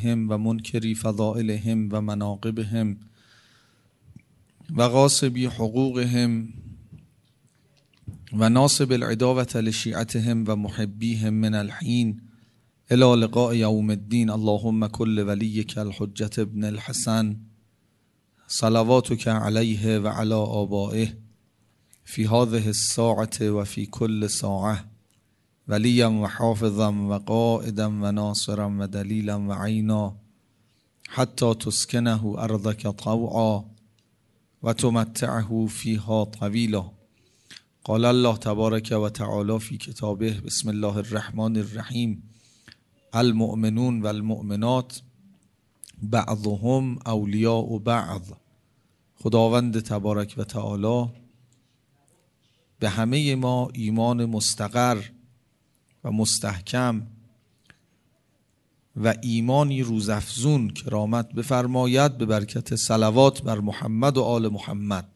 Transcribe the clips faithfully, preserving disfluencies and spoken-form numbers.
افعالهم و منکری فضائلهم و مناقبهم و غاصبی حقوقهم و ناصب العداوة لشیعتهم و محبیهم من الحین الى لقاء یوم الدین. اللهم کل ولیک الحجة ابن الحسن صلواتک علیه و علی آبائه فی هذه الساعة و فی کل ساعة ولیا و حافظا و قائدا و ناصرا و دلیلا و عینا حتی تسکنه ارضک طوعا و تمتعه فیها طویلا. قال الله تبارک و تعالی فی کتابه بسم الله الرحمن الرحیم المؤمنون و المؤمنات بعضهم اولیاء بعض. خداوند تبارک و تعالی به همه ما ایمان مستقر و مستحکم و ایمانی روزافزون کرامت بفرماید به برکت صلوات بر محمد و آل محمد.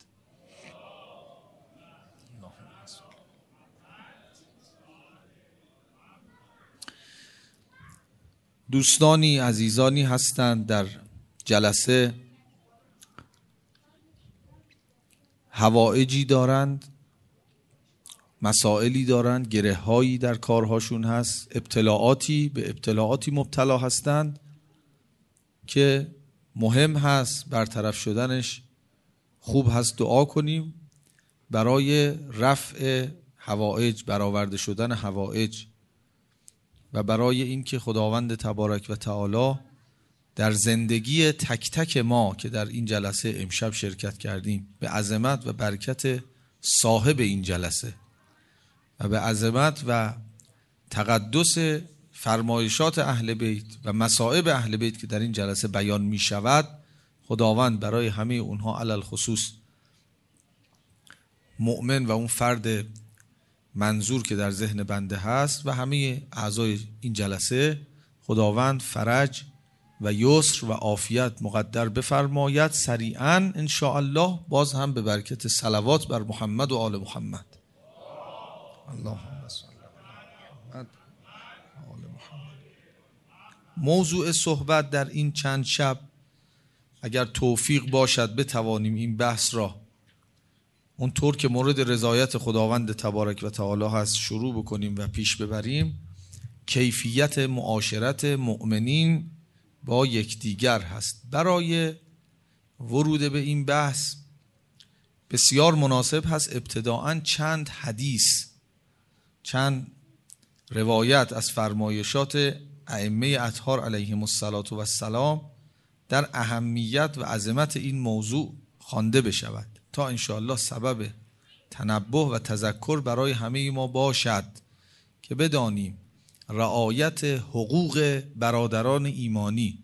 دوستانی عزیزانی هستند در جلسه، حوائجی دارند، مسائلی دارند، گره هایی در کارهاشون هست، ابتلاعاتی به ابتلاعاتی مبتلا هستند که مهم هست برطرف شدنش. خوب هست دعا کنیم برای رفع حوائج، برآورده شدن حوائج و برای اینکه خداوند تبارک و تعالی در زندگی تک تک ما که در این جلسه امشب شرکت کردیم به عظمت و برکت صاحب این جلسه و به عظمت و تقدس فرمایشات اهل بیت و مصائب اهل بیت که در این جلسه بیان می شود، خداوند برای همه اونها علل خصوص مؤمن و اون فرد منظور که در ذهن بنده هست و همه اعضای این جلسه، خداوند فرج و یسر و عافیت مقدر بفرماید سریعا ان شاء الله. باز هم به برکت صلوات بر محمد و آل محمد. اللهم صل علی محمد و آل محمد. موضوع صحبت در این چند شب اگر توفیق باشد بتوانیم این بحث را اونطور که مورد رضایت خداوند تبارک و تعالی هست شروع بکنیم و پیش ببریم. کیفیت معاشرت مؤمنین با یکدیگر هست. برای ورود به این بحث بسیار مناسب هست ابتداعاً چند حدیث، چند روایت از فرمایشات ائمه اطهار علیهم السلام در اهمیت و عظمت این موضوع خوانده بشود تا انشاءالله سبب تنبه و تذکر برای همه ما باشد که بدانیم رعایت حقوق برادران ایمانی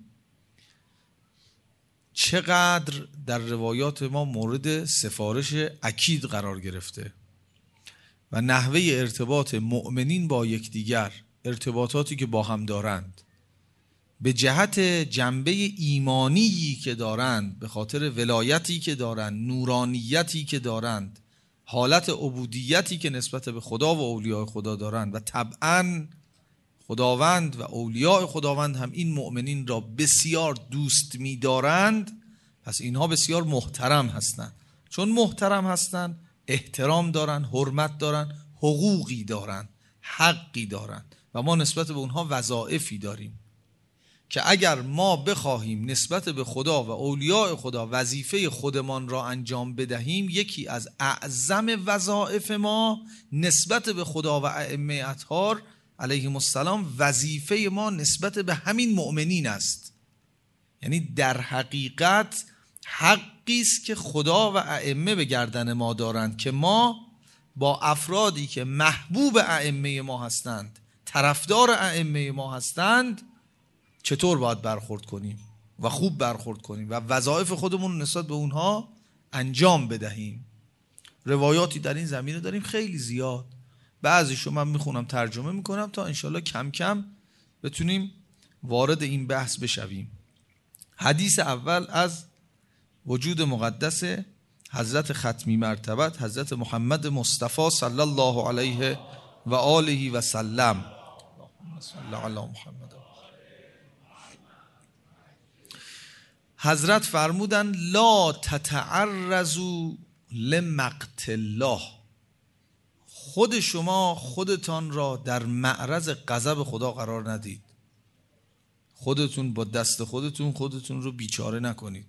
چقدر در روایات ما مورد سفارش اکید قرار گرفته و نحوه ارتباط مؤمنین با یکدیگر، ارتباطاتی که با هم دارند به جهت جنبه ایمانی که دارند، به خاطر ولایتی که دارند، نورانیتی که دارند، حالت عبودیتی که نسبت به خدا و اولیاء خدا دارند و طبعاً خداوند و اولیاء خداوند هم این مؤمنین را بسیار دوست می دارند. پس اینها بسیار محترم هستند. چون محترم هستند احترام دارند، حرمت دارند، حقوقی دارند، حقی دارند و ما نسبت به اونها وظایفی داریم که اگر ما بخواهیم نسبت به خدا و اولیاء خدا وظیفه خودمان را انجام بدهیم، یکی از اعظم وظایف ما نسبت به خدا و ائمه اطهار علیهم السلام وظیفه ما نسبت به همین مؤمنین است. یعنی در حقیقت حقی است که خدا و ائمه به گردن ما دارند که ما با افرادی که محبوب ائمه ما هستند، طرفدار ائمه ما هستند، چطور باید برخورد کنیم و خوب برخورد کنیم و وظایف خودمون نسبت به اونها انجام بدهیم. روایاتی در این زمینه داریم خیلی زیاد. بعضیشو من میخونم ترجمه میکنم تا انشالله کم کم بتونیم وارد این بحث بشویم. حدیث اول از وجود مقدس حضرت ختمی مرتبت حضرت محمد مصطفی صلی الله علیه و آله و سلم. اللهم صل علی محمد. حضرت فرمودن لا تتعرضوا لمقت الله، خود شما خودتان را در معرض غضب خدا قرار ندید. خودتون با دست خودتون خودتون رو بیچاره نکنید.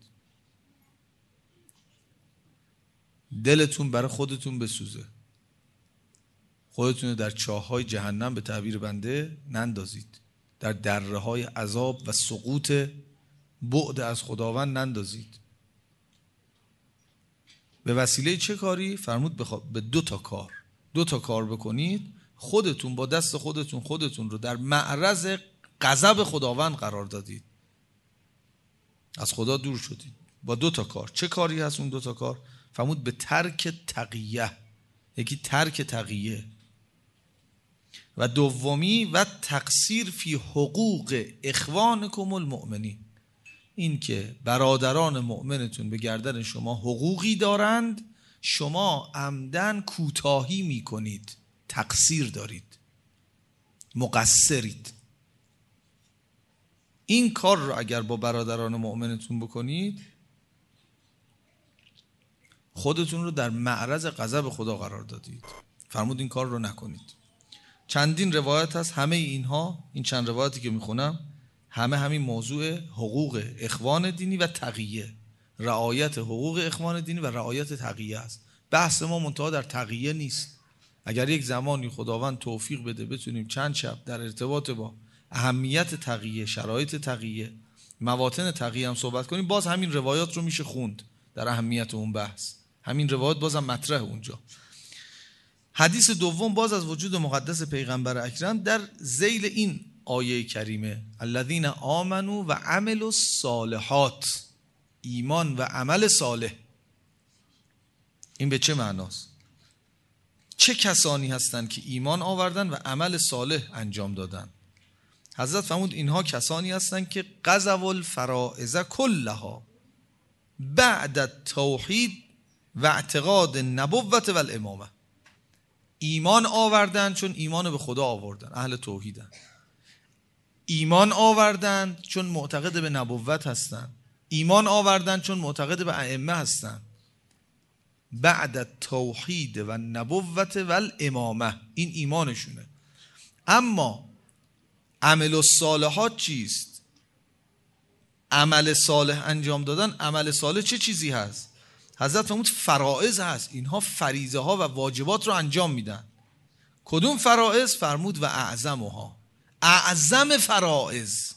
دلتون برای خودتون بسوزه. خودتون رو در چاه‌های جهنم به تعبیر بنده نندازید. در دره‌های عذاب و سقوط بعد از خداوند نندازید. به وسیله چه کاری؟ فرمود بخوا... به دو تا کار. دو تا کار بکنید، خودتون با دست خودتون خودتون رو در معرض غضب خداوند قرار دادید. از خدا دور شدید با دو تا کار. چه کاری هست اون دو تا کار؟ فرمود به ترک تقیه. یکی ترک تقیه و دومی و تقصیر فی حقوق اخوانکم المؤمنین. این که برادران مؤمنتون به گردن شما حقوقی دارند، شما عمدن کوتاهی میکنید، تقصیر دارید، مقصرید. این کار رو اگر با برادران مؤمنتون بکنید، خودتون رو در معرض غضب خدا قرار دادید. فرمود این کار رو نکنید. چندین روایت هست، همه اینها، این چند روایتی که میخونم همه همین موضوع حقوق اخوان دینی و تقیه، رعایت حقوق اخوان دینی و رعایت تقیه است. بحث ما منتها در تقیه نیست. اگر یک زمانی خداوند توفیق بده بتونیم چند شب در ارتباط با اهمیت تقیه، شرایط تقیه، مواطن تقیه هم صحبت کنیم، باز همین روایات رو میشه خوند در اهمیت اون بحث. همین روایات بازم مطرح اونجا. حدیث دوم باز از وجود مقدس پیغمبر اکرم در ذیل این آیه کریمه، الذین آمنوا و عملوا الصالحات، ایمان و عمل صالح. این به چه معناست؟ چه کسانی هستند که ایمان آوردن و عمل صالح انجام دادن؟ حضرت فرمود اینها کسانی هستند که غزوا الفرائض کلها بعد التوحید و اعتقاد النبوت و الامامه. ایمان آوردن چون ایمان به خدا آوردن، اهل توحیدن. ایمان آوردن چون معتقد به نبوت هستن. ایمان آوردن چون معتقد به ائمه هستن. بعد التوحید و النبوت و الامامه، این ایمانشونه. اما عمل الصالحات چیست؟ عمل صالح انجام دادن. عمل صالح چه چیزی هست؟ حضرت فرمود فرائض هست. اینها فریضه ها و واجبات رو انجام میدن. کدوم فرائض؟ فرمود و اعظمها، اعظم فرائض.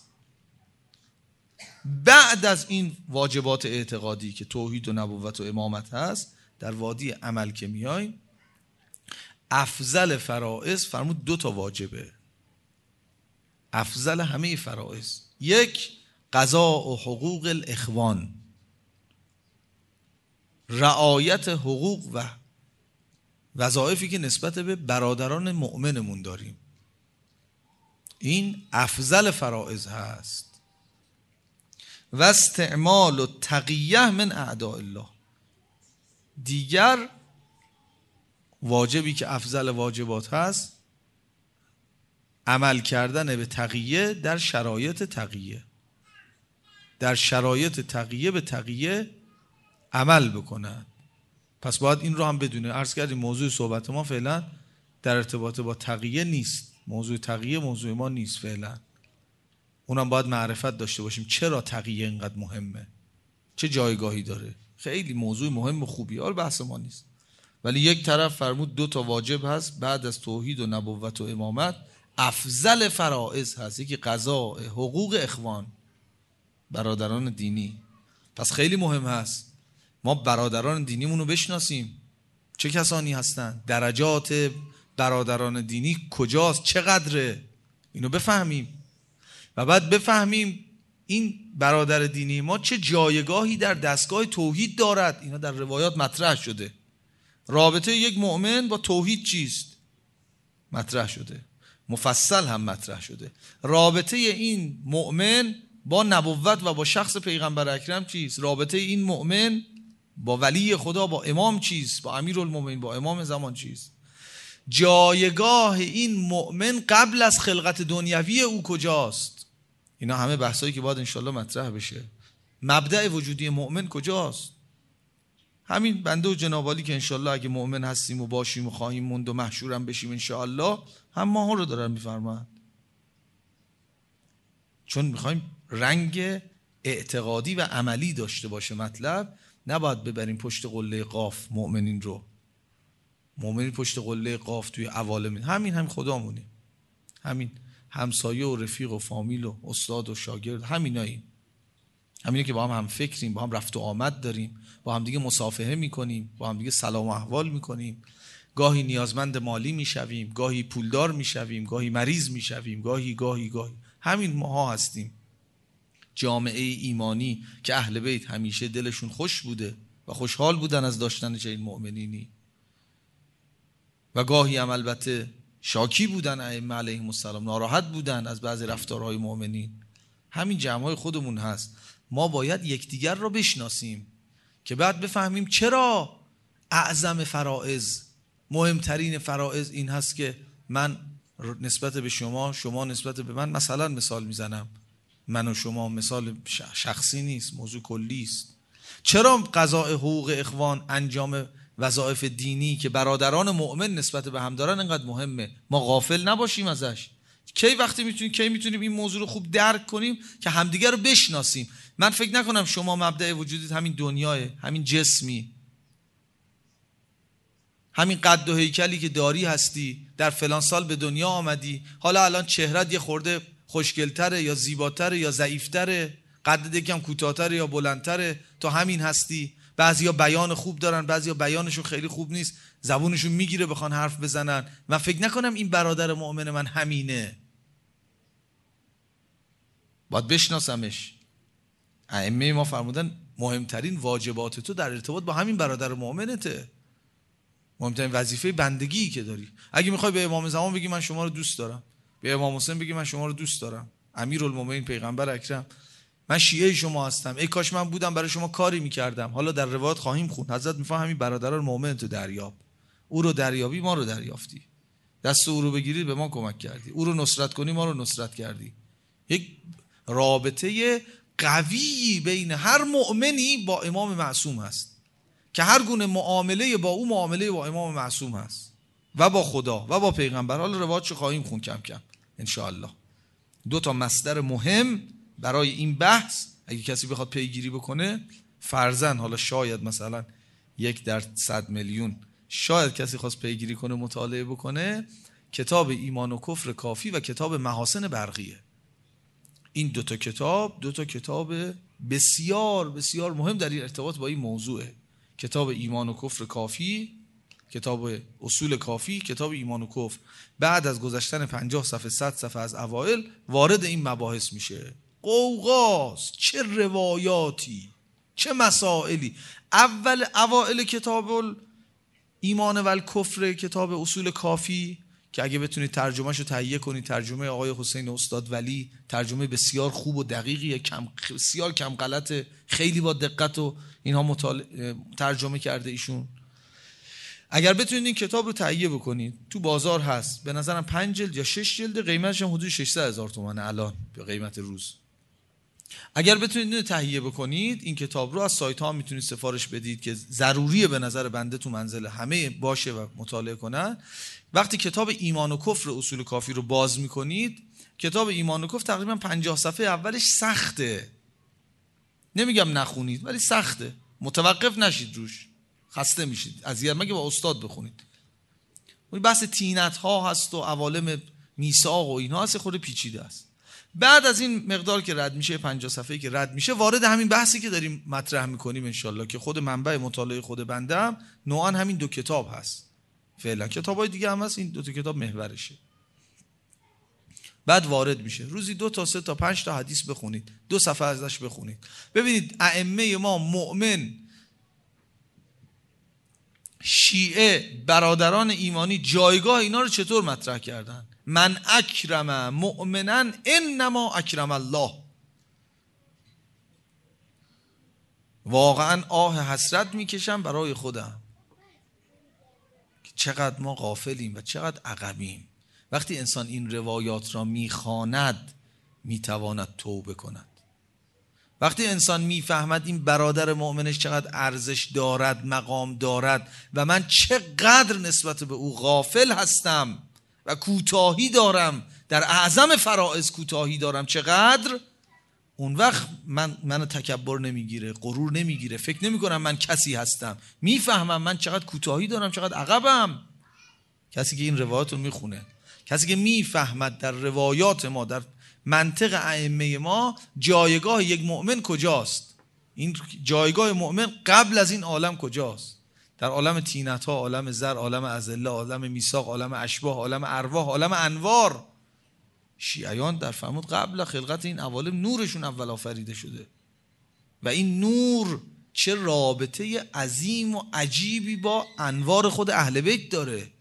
بعد از این واجبات اعتقادی که توحید و نبوت و امامت هست، در وادی عمل که میایم، افضل فرائض فرمود دو تا واجبه، افضل همه فرائض. یک، قضاء و حقوق الاخوان، رعایت حقوق و وظایفی که نسبت به برادران مؤمنمون داریم. این افضل فرائض هست. و استعمال و تقیه من اعداء الله. دیگر واجبی که افضل واجبات هست، عمل کردن به تقیه در شرایط تقیه. در شرایط تقیه به تقیه عمل بکنن. پس باید این رو هم بدونه. عرض کردیم موضوع صحبت ما فعلا در ارتباط با تقیه نیست. موضوع تقیه موضوع ما نیست فعلا. اونم باید معرفت داشته باشیم چرا تقیه اینقدر مهمه، چه جایگاهی داره. خیلی موضوع مهم و خوبیه، حال بحث ما نیست. ولی یک طرف فرمود دو تا واجب هست بعد از توحید و نبوت و امامت، افضل فرائض هست. یکی قضاء حقوق اخوان، برادران دینی. پس خیلی مهم هست ما برادران دینیمون رو بشناسیم. چه کسانی هستن؟ درجات برادران دینی کجاست؟ چقدره؟ اینو بفهمیم و بعد بفهمیم این برادر دینی ما چه جایگاهی در دستگاه توحید دارد. اینا در روایات مطرح شده. رابطه یک مؤمن با توحید چیست؟ مطرح شده. مفصل هم مطرح شده. رابطه این مؤمن با نبوت و با شخص پیغمبر اکرم چیست؟ رابطه این مؤمن با ولی خدا، با امام چیست؟ با امیرالمومنین، با امام زمان چیست؟ جایگاه این مؤمن قبل از خلقت دنیوی او کجاست؟ اینا همه بحثایی که باید انشالله مطرح بشه. مبدأ وجودی مؤمن کجاست؟ همین بنده و جنابالی که انشالله اگه مؤمن هستیم و باشیم و خواهیم موند و محشورم بشیم انشالله، هم ماها رو دارن میفرمایند. چون میخوایم رنگ اعتقادی و عملی داشته باشه مطلب، نباید ببریم پشت قله قاف مؤمنین رو. مؤمنین پشت قله قاف توی عوالم همین هم خدامونه، همین همسایه و رفیق و فامیل و استاد و شاگرد، همیناییم، همینه که با هم هم فکریم، با هم رفت و آمد داریم، با هم دیگه مصافحه میکنیم، با هم دیگه سلام و احوال میکنیم، گاهی نیازمند مالی میشویم، گاهی پولدار میشویم، گاهی مریض میشویم، گاهی گاهی گاهی همین ماها هستیم. جامعه ایمانی که اهل بیت همیشه دلشون خوش بوده و خوشحال بودن از داشتن چنین مؤمنینی و گاهی هم البته شاکی بودن ائمه علیهم السلام، ناراحت بودن از بعضی رفتارهای مؤمنین. همین جمعای خودمون هست. ما باید یکدیگر را بشناسیم که بعد بفهمیم چرا اعظم فرائض، مهمترین فرائض این هست که من نسبت به شما، شما نسبت به من، مثلا مثال میزنم، من و شما، مثال شخصی نیست، موضوع کلی است. چرا قضاء حقوق اخوان، انجام وظایف دینی که برادران مؤمن نسبت به هم دارن اینقدر مهمه؟ ما غافل نباشیم ازش. کی وقتی میتونیم کی میتونیم این موضوع رو خوب درک کنیم که همدیگر رو بشناسیم. من فکر نکنم شما مبدأ وجودیت همین دنیاه، همین جسمی، همین قد و هیکلی که داری هستی، در فلان سال به دنیا آمدی، حالا الان چهرت یه خورده خوشگلتره یا زیباتره یا ضعیفتره، قدت یکم کوتاه‌تره یا بلندتره، تو همین هستی. بعضیا بیان خوب دارن، بعضیا بیانشون خیلی خوب نیست، زبونشون میگیره بخوان حرف بزنن. من فکر نکنم این برادر مؤمن من همینه، باید بشناسمش. ائمه ما فرمودن مهمترین واجبات تو در ارتباط با همین برادر مؤمنته، مهمترین وظیفه بندگی که داری. اگه میخوای به امام زمان بگی من شما رو دوست دارم، به امام حسین بگی من شما رو دوست دارم، امیرالمومنین پیغمبر اکرم، من شیعه شما هستم، ای کاش من بودم برای شما کاری میکردم. حالا در روایات خواهیم خوند حضرت میفهم همین برادران مؤمن تو دریاب، او رو دریابی ما رو دریافتی، دست او رو بگیری به ما کمک کردی، او رو نصرت کنی ما رو نصرت کردی. یک رابطه قوی بین هر مؤمنی با امام معصوم هست که هر گونه معامله با او معامله با امام معصوم هست و با خدا و با پیغمبر. حالا روایاتشو خواهیم خون کم کم ان شاء الله. دو تا مصدر مهم برای این بحث اگه کسی بخواد پیگیری بکنه، فرضاً حالا شاید مثلا یک در صد میلیون شاید کسی خواست پیگیری کنه، مطالعه بکنه، کتاب ایمان و کفر کافی و کتاب محاسن برقیه. این دو تا کتاب دو تا کتاب بسیار بسیار مهم در این ارتباط با این موضوعه. کتاب ایمان و کفر کافی، کتاب اصول کافی، کتاب ایمان و کفر بعد از گذشتن پنجاه صفحه صد صفحه از اوائل وارد این مباحث میشه. قوقاست، چه روایاتی، چه مسائلی. اول اوائل کتاب ایمان و الکفر، کتاب اصول کافی که اگه بتونید ترجمهشو تهیه کنید، ترجمه آقای حسین استاد ولی، ترجمه بسیار خوب و دقیقیه، کم بسیار کم غلطه، خیلی با دقت و اینها مطالعه ترجمه کرده ایشون. اگر بتونید این کتاب رو تهیه بکنید، تو بازار هست، به نظرم پنج جلد یا شش جلد، قیمتش هم حدود ششصد هزار تومانه الان به قیمت روز. اگر بتونید اینو تهیه بکنید، این کتاب رو از سایت ها میتونید سفارش بدید که ضروریه به نظر بنده تو منزل همه باشه و مطالعه کنن. وقتی کتاب ایمان و کفر اصول کافی رو باز میکنید، کتاب ایمان و کفر تقریبا پنجاه صفحه اولش سخته، نمیگم نخونید ولی سخته، متوقف نشید روش، خسته میشید اذیت، مگه با استاد بخونید. اون بحث طینت ها هست و عوالم میثاق و اینها هست، خود پیچیده است. بعد از این مقدار که رد میشه، پنجاه صفحه‌ای که رد میشه، وارد همین بحثی که داریم مطرح میکنیم انشالله، که خود منبع مطالعه خود بنده هم نوعا همین دو کتاب هست. فعلا کتابای دیگه هم هست، این دو تا کتاب محورشه. بعد وارد میشه، روزی دو تا سه تا پنج تا حدیث بخونید، دو صفحه ازش بخونید، ببینید ائمه ما مؤمن، شیعه، برادران ایمانی جایگاه اینا رو چطور مطرح کردن. من اکرم مؤمنا انما اکرم الله. واقعا آه حسرت میکشم برای خودم که چقدر ما غافلیم و چقدر عقبیم. وقتی انسان این روایات را میخواند میتواند توبه کند. وقتی انسان میفهمد این برادر مؤمنش چقدر ارزش دارد، مقام دارد و من چقدر نسبت به او غافل هستم و کوتاهی دارم، در اعظم فرائض کوتاهی دارم چقدر، اون وقت من منو تکبر نمیگیره، غرور نمیگیره، فکر نمی کنم من کسی هستم، میفهمم من چقدر کوتاهی دارم، چقدر عقبم. کسی که این روایات رو میخونه، کسی که میفهمد در روایات ما، در منطق ائمه ما جایگاه یک مؤمن کجاست، این جایگاه مؤمن قبل از این عالم کجاست، در عالم طینت‌ها، عالم زر، عالم اذله، عالم میثاق، عالم اشباح، عالم ارواح، عالم انوار. شیعیان در فرمود قبل خلقت این عوالم نورشون اول آفریده شده و این نور چه رابطه عظیم و عجیبی با انوار خود اهل بیت داره،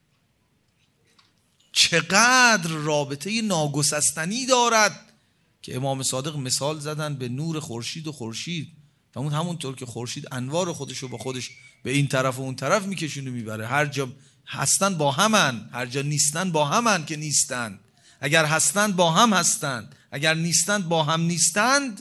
چقدر رابطه ناگسستنی دارد که امام صادق مثال زدن به نور خورشید و خورشید، همون همونطور که خورشید انوار خودش رو با خودش به این طرف و اون طرف میکشونه میبره، هر جا هستن با همن، هر جا نیستن با همن که نیستن، اگر هستند با هم هستند، اگر نیستند با هم نیستند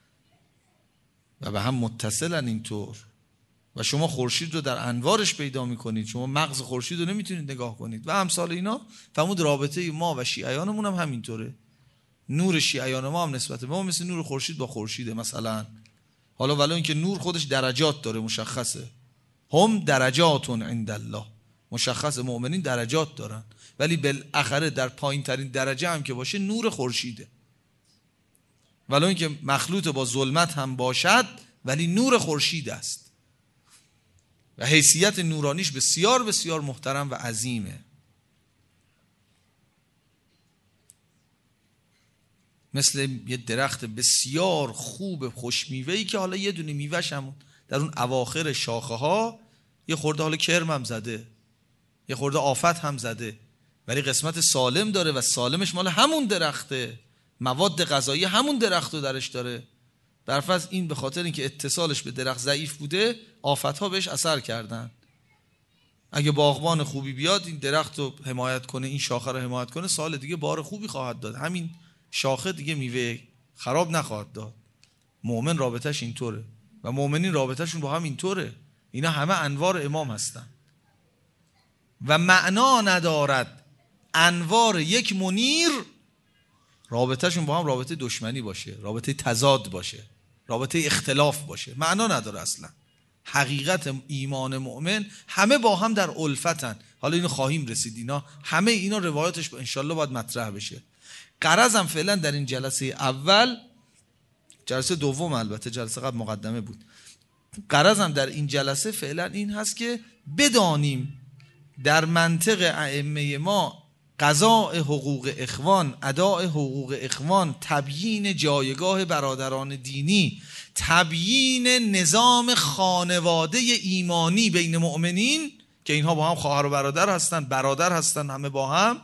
و به هم متصلن اینطور. و شما خورشید رو در انوارش پیدا میکنید، شما مغز خورشید رو نمیتونید نگاه کنید و امثال اینا. فرمود رابطه ما و شیعیانمون هم همینطوره، نور شیعیان ما هم نسبت ما مثل نور خورشید با خورشیده مثلا. حالا ولو اینکه نور خودش درجات داره، مشخصه، هم درجات عند الله، مشخص مؤمنین درجات دارن، ولی بالاخره در پایین ترین درجه هم که باشه نور خورشیده، ولو اینکه مخلوط با ظلمت هم باشد ولی نور خورشید است و حیثیت نورانیش بسیار بسیار محترم و عظیمه. مثل یه درخت بسیار خوب خوشمیوه‌ای که حالا یه دونه میوه‌ش هم در اون اواخر شاخه ها یه خورده حالا کرم هم زده، یه خورده آفت هم زده، ولی قسمت سالم داره و سالمش مال همون درخته، مواد غذایی همون درخت رو درش داره. برفرض این به خاطر اینکه اتصالش به درخت ضعیف بوده آفت‌ها بهش اثر کردن. اگه باغبان خوبی بیاد این درخت رو حمایت کنه، این شاخه رو حمایت کنه، سال دیگه بار خوبی خواهد داد، همین شاخه دیگه میوه خراب نخواهد داد. مؤمن رابطش اینطوره و مؤمنین رابطشون با هم اینطوره. اینا همه انوار امام هستن و معنا ندارد انوار یک منیر رابطهشون با هم رابطه دشمنی باشه، رابطه تضاد باشه، رابطه اختلاف باشه، معنا نداره اصلا. حقیقت ایمان مؤمن همه با هم در الفتن. حالا اینو خواهیم رسید، اینا همه اینا روایاتش انشالله باید مطرح بشه. غرضم فعلا در این جلسه اول، جلسه دوم البته جلسه قبل مقدمه بود، غرضم در این جلسه فعلا این هست که بدانیم در منطق ائمه ما قضاء حقوق اخوان، اداء حقوق اخوان، تبیین جایگاه برادران دینی، تبیین نظام خانواده ایمانی بین مؤمنین که اینها با هم خواهر و برادر هستن، برادر هستن، همه با هم،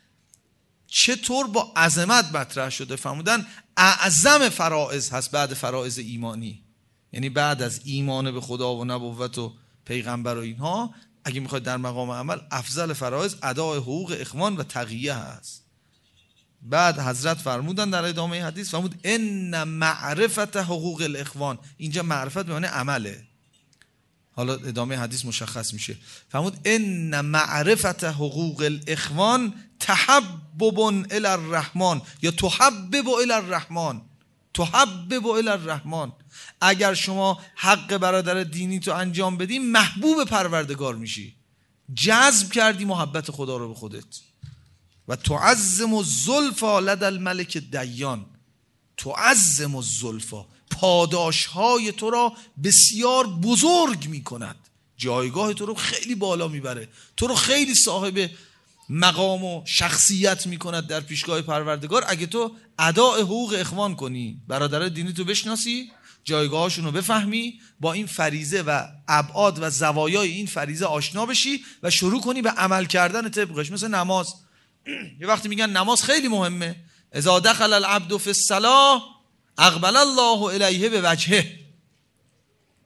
چطور با عظمت مطرح شده. فرمودن اعظم فرائض هست بعد فرائض ایمانی، یعنی بعد از ایمان به خدا و نبوت و پیغمبر و اینها، اگه میخواید در مقام عمل افضل فرائض اداء حقوق اخوان و تقیه هست. بعد حضرت فرمودن در ادامه حدیث، فرمود ان معرفت حقوق الاخوان، اینجا معرفت به معنی عمله، حالا ادامه حدیث مشخص میشه. فرمود ان معرفت حقوق الاخوان تحبب الی الرحمن یا تحبب الی الرحمن، تحبب الی الرحمن. اگر شما حق برادر دینی تو انجام بدی محبوب پروردگار میشی، جذب کردی محبت خدا رو به خودت. و تعظم الزلفا لدى الملک دیان، تعظم الزلفا، پاداش های تو را بسیار بزرگ میکند، جایگاه تو رو خیلی بالا میبره، تو رو خیلی صاحب مقام و شخصیت میکند در پیشگاه پروردگار. اگه تو اداء حقوق اخوان کنی، برادر دینی تو بشناسی، جایگاهشون رو بفهمی، با این فریضه و ابعاد و زوایای این فریضه آشنا بشی و شروع کنی به عمل کردن طبقش. مثل نماز، یه وقتی میگن نماز خیلی مهمه، اذا دخل العبد فی الصلاة اقبل الله الیه به وجهه،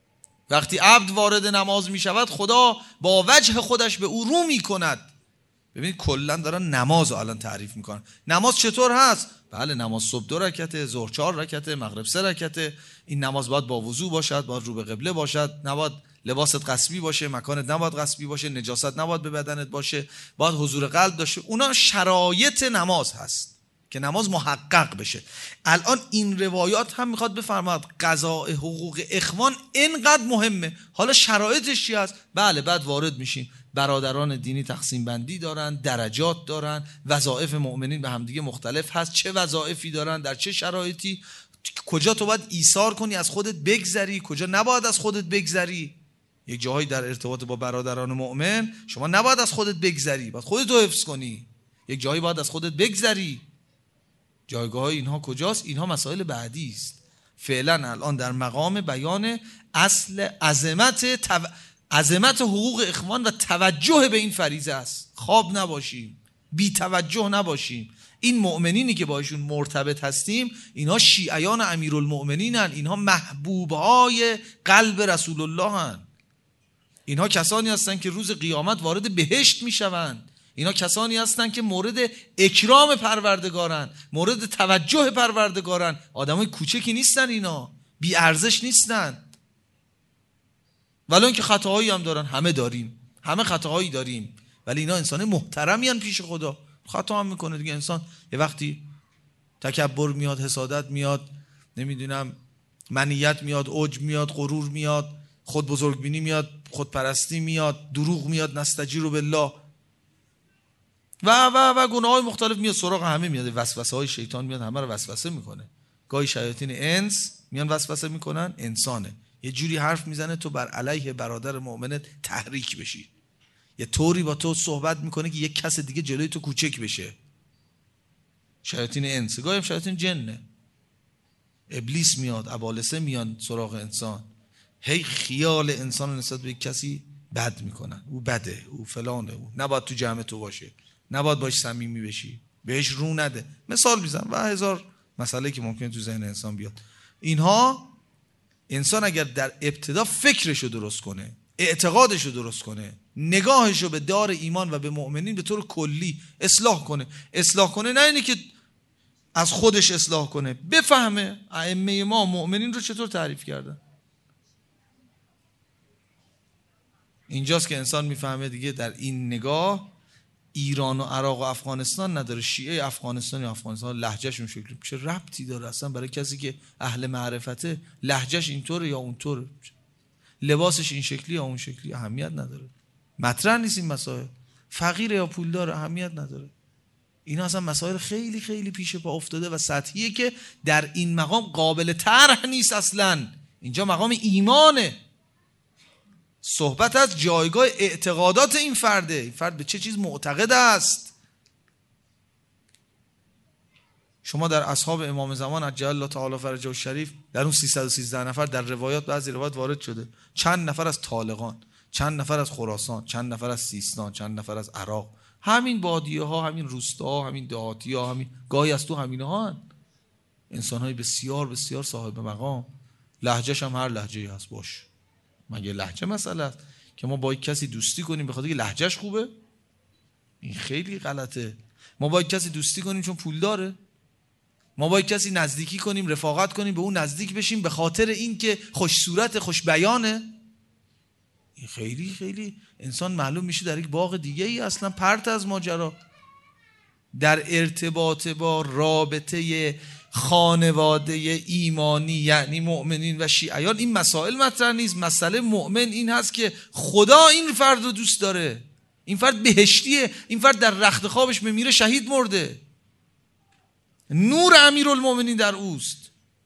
وقتی عبد وارد نماز میشود خدا با وجه خودش به او رو میکند. ببینید کلا دارن نماز رو الان تعریف میکنن. نماز چطور هست؟ بله نماز صبح دو رکعته، ظهر چهار رکعته، مغرب سه رکعته. این نماز باید با وضو باشد، باید رو به قبله باشد، نباید لباست غصبی باشه، مکانت نباید غصبی باشه، نجاست نباید به بدنت باشه، باید حضور قلب داشته. اونا شرایط نماز هست که نماز محقق بشه. الان این روایات هم میخواد بفرماد قضاء حقوق اخوان اینقدر مهمه. حالا شرایطش چی هست؟ بله بعد وارد میشیم. برادران دینی تقسیم بندی دارن، درجات دارن، وظایف مؤمنین به همدیگه مختلف هست، چه وظایفی دارن، در چه شرایطی، کجا تو باید ایثار کنی از خودت بگذری، کجا نباید از خودت بگذری. یک جاهایی در ارتباط با برادران مؤمن شما نباید از خودت بگذری، باید خودت رو حفظ کنی. یک جایی باید از خودت بگذری. جایگاه های اینها کجاست؟ اینها مسائل بعدی است. فعلا الان در مقام بیان اصل عظمت تو... عظمت حقوق اخوان و توجه به این فریضه است. خواب نباشیم، بی توجه نباشیم. این مؤمنینی که باشون مرتبط هستیم اینها شیعیان امیرالمؤمنینن، اینها محبوبهای قلب رسول الله هن. اینها کسانی هستند که روز قیامت وارد بهشت میشوند. اینا کسانی هستند که مورد اکرام پروردگارن، مورد توجه پروردگارن. آدمای کوچکی نیستن، اینا بی ارزش نیستن. ولو که خطاهایی هم دارن، همه داریم، همه خطاهایی داریم، ولی اینا انسان محترمی ان پیش خدا. خطا هم میکنه دیگه انسان، یه وقتی تکبر میاد، حسادت میاد، نمیدونم منیت میاد، عجب میاد، غرور میاد، خود بزرگبینی میاد، خودپرستی میاد، دروغ میاد، نستجیر بالله و و و گناه‌های مختلف میاد سراغ همه، میاد وسوسه‌های شیطان میاد همه رو وسوسه میکنه. گاهی شیاطین انس میان وسوسه میکنن، انسانه یه جوری حرف میزنه تو بر علیه برادر مؤمنت تحریک بشی، یه طوری با تو صحبت میکنه که یک کس دیگه جلوی تو کوچک بشه. شیاطین انس، گاهی هم شیاطین جنه، ابلیس میاد، ابالسه میان سراغ انسان، هی خیال انسان رو نسبت به یک کسی بد میکنن، او بده، او فلانه، او نباید تو جمع تو باشه، نباید باش صمیمی بشی، بهش رو نده. مثال میزنم و هزار مسئله که ممکنه تو ذهن انسان بیاد. اینها انسان اگر در ابتدا فکرشو درست کنه، اعتقادشو درست کنه، نگاهشو به دار ایمان و به مؤمنین به طور کلی اصلاح کنه، اصلاح کنه نه اینی که از خودش اصلاح کنه، بفهمه ائمه ما مؤمنین رو چطور تعریف کردن. اینجاست که انسان میفهمه دیگه در این نگاه ایران و عراق و افغانستان نداره، شیعه افغانستان یا افغانستان لهجهشون شکلی، چه ربطی داره اصلا برای کسی که اهل معرفته؟ لهجهش اینطوره یا اونطوره، لباسش این شکلی یا اون شکلی، اهمیت نداره، مطرح نیست این مسائل. فقیر یا پولدار اهمیت نداره. اینا اصلا مسائل خیلی خیلی پیش پا افتاده و سطحیه که در این مقام قابل طرح نیست اصلا. اینجا مقام ایمانه، صحبت از جایگاه اعتقادات این فرده، این فرد به چه چیز معتقد است. شما در اصحاب امام زمان عجل الله تعالی فرجه الشریف در اون سیصد و سیزده نفر در روایات، بعضی روایات وارد شده چند نفر از طالقان، چند نفر از خراسان، چند نفر از سیستان، چند نفر از عراق، همین بادیه ها، همین روستا، همین دهاتی ها، همین گاهی از تو همین ها هن. انسان های بسیار بسیار صاحب مقام. لهجهش هم هر لهجه‌ای هست باش، مگه لهجه مسئله است که ما با یک کسی دوستی کنیم به خاطر که لهجهش خوبه؟ این خیلی غلطه. ما با یک کسی دوستی کنیم چون پول داره؟ ما با یک کسی نزدیکی کنیم، رفاقت کنیم، به اون نزدیک بشیم به خاطر این که خوش صورت، خوش بیانه؟ این خیلی خیلی انسان معلوم میشه در یک باغ دیگه ای اصلا پرت از ماجرا. در ارتباط با رابطه خانواده ایمانی یعنی مؤمنین و شیعیان این مسائل مطرح نیست. مسئله مؤمن این هست که خدا این فرد رو دوست داره، این فرد بهشتیه، این فرد در رخت خوابش میمیره شهید مرده، نور امیرالمؤمنین در اوست،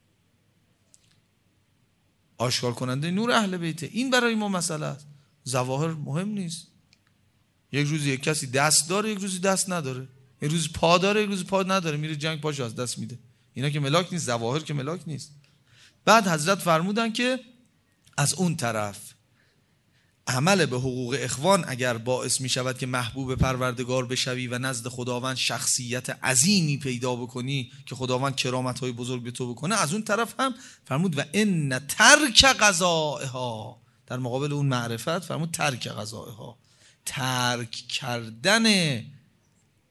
آشکار کننده نور اهل بیته. این برای ما مسئله است. ظواهر مهم نیست. یک روز یک کسی دست داره، یک روزی دست نداره، یک روز پا داره، یک روز پا نداره، میره جنگ پاش از دست میده. اینا که ملاک نیست، ظواهر که ملاک نیست. بعد حضرت فرمودن که از اون طرف عمل به حقوق اخوان اگر باعث می شود که محبوب پروردگار بشوی و نزد خداوند شخصیت عظیمی پیدا بکنی که خداوند کرامت‌های بزرگ به تو بکنه، از اون طرف هم فرمود و ان ترک قضائها، در مقابل اون معرفت فرمود ترک قضائها، ترک کردن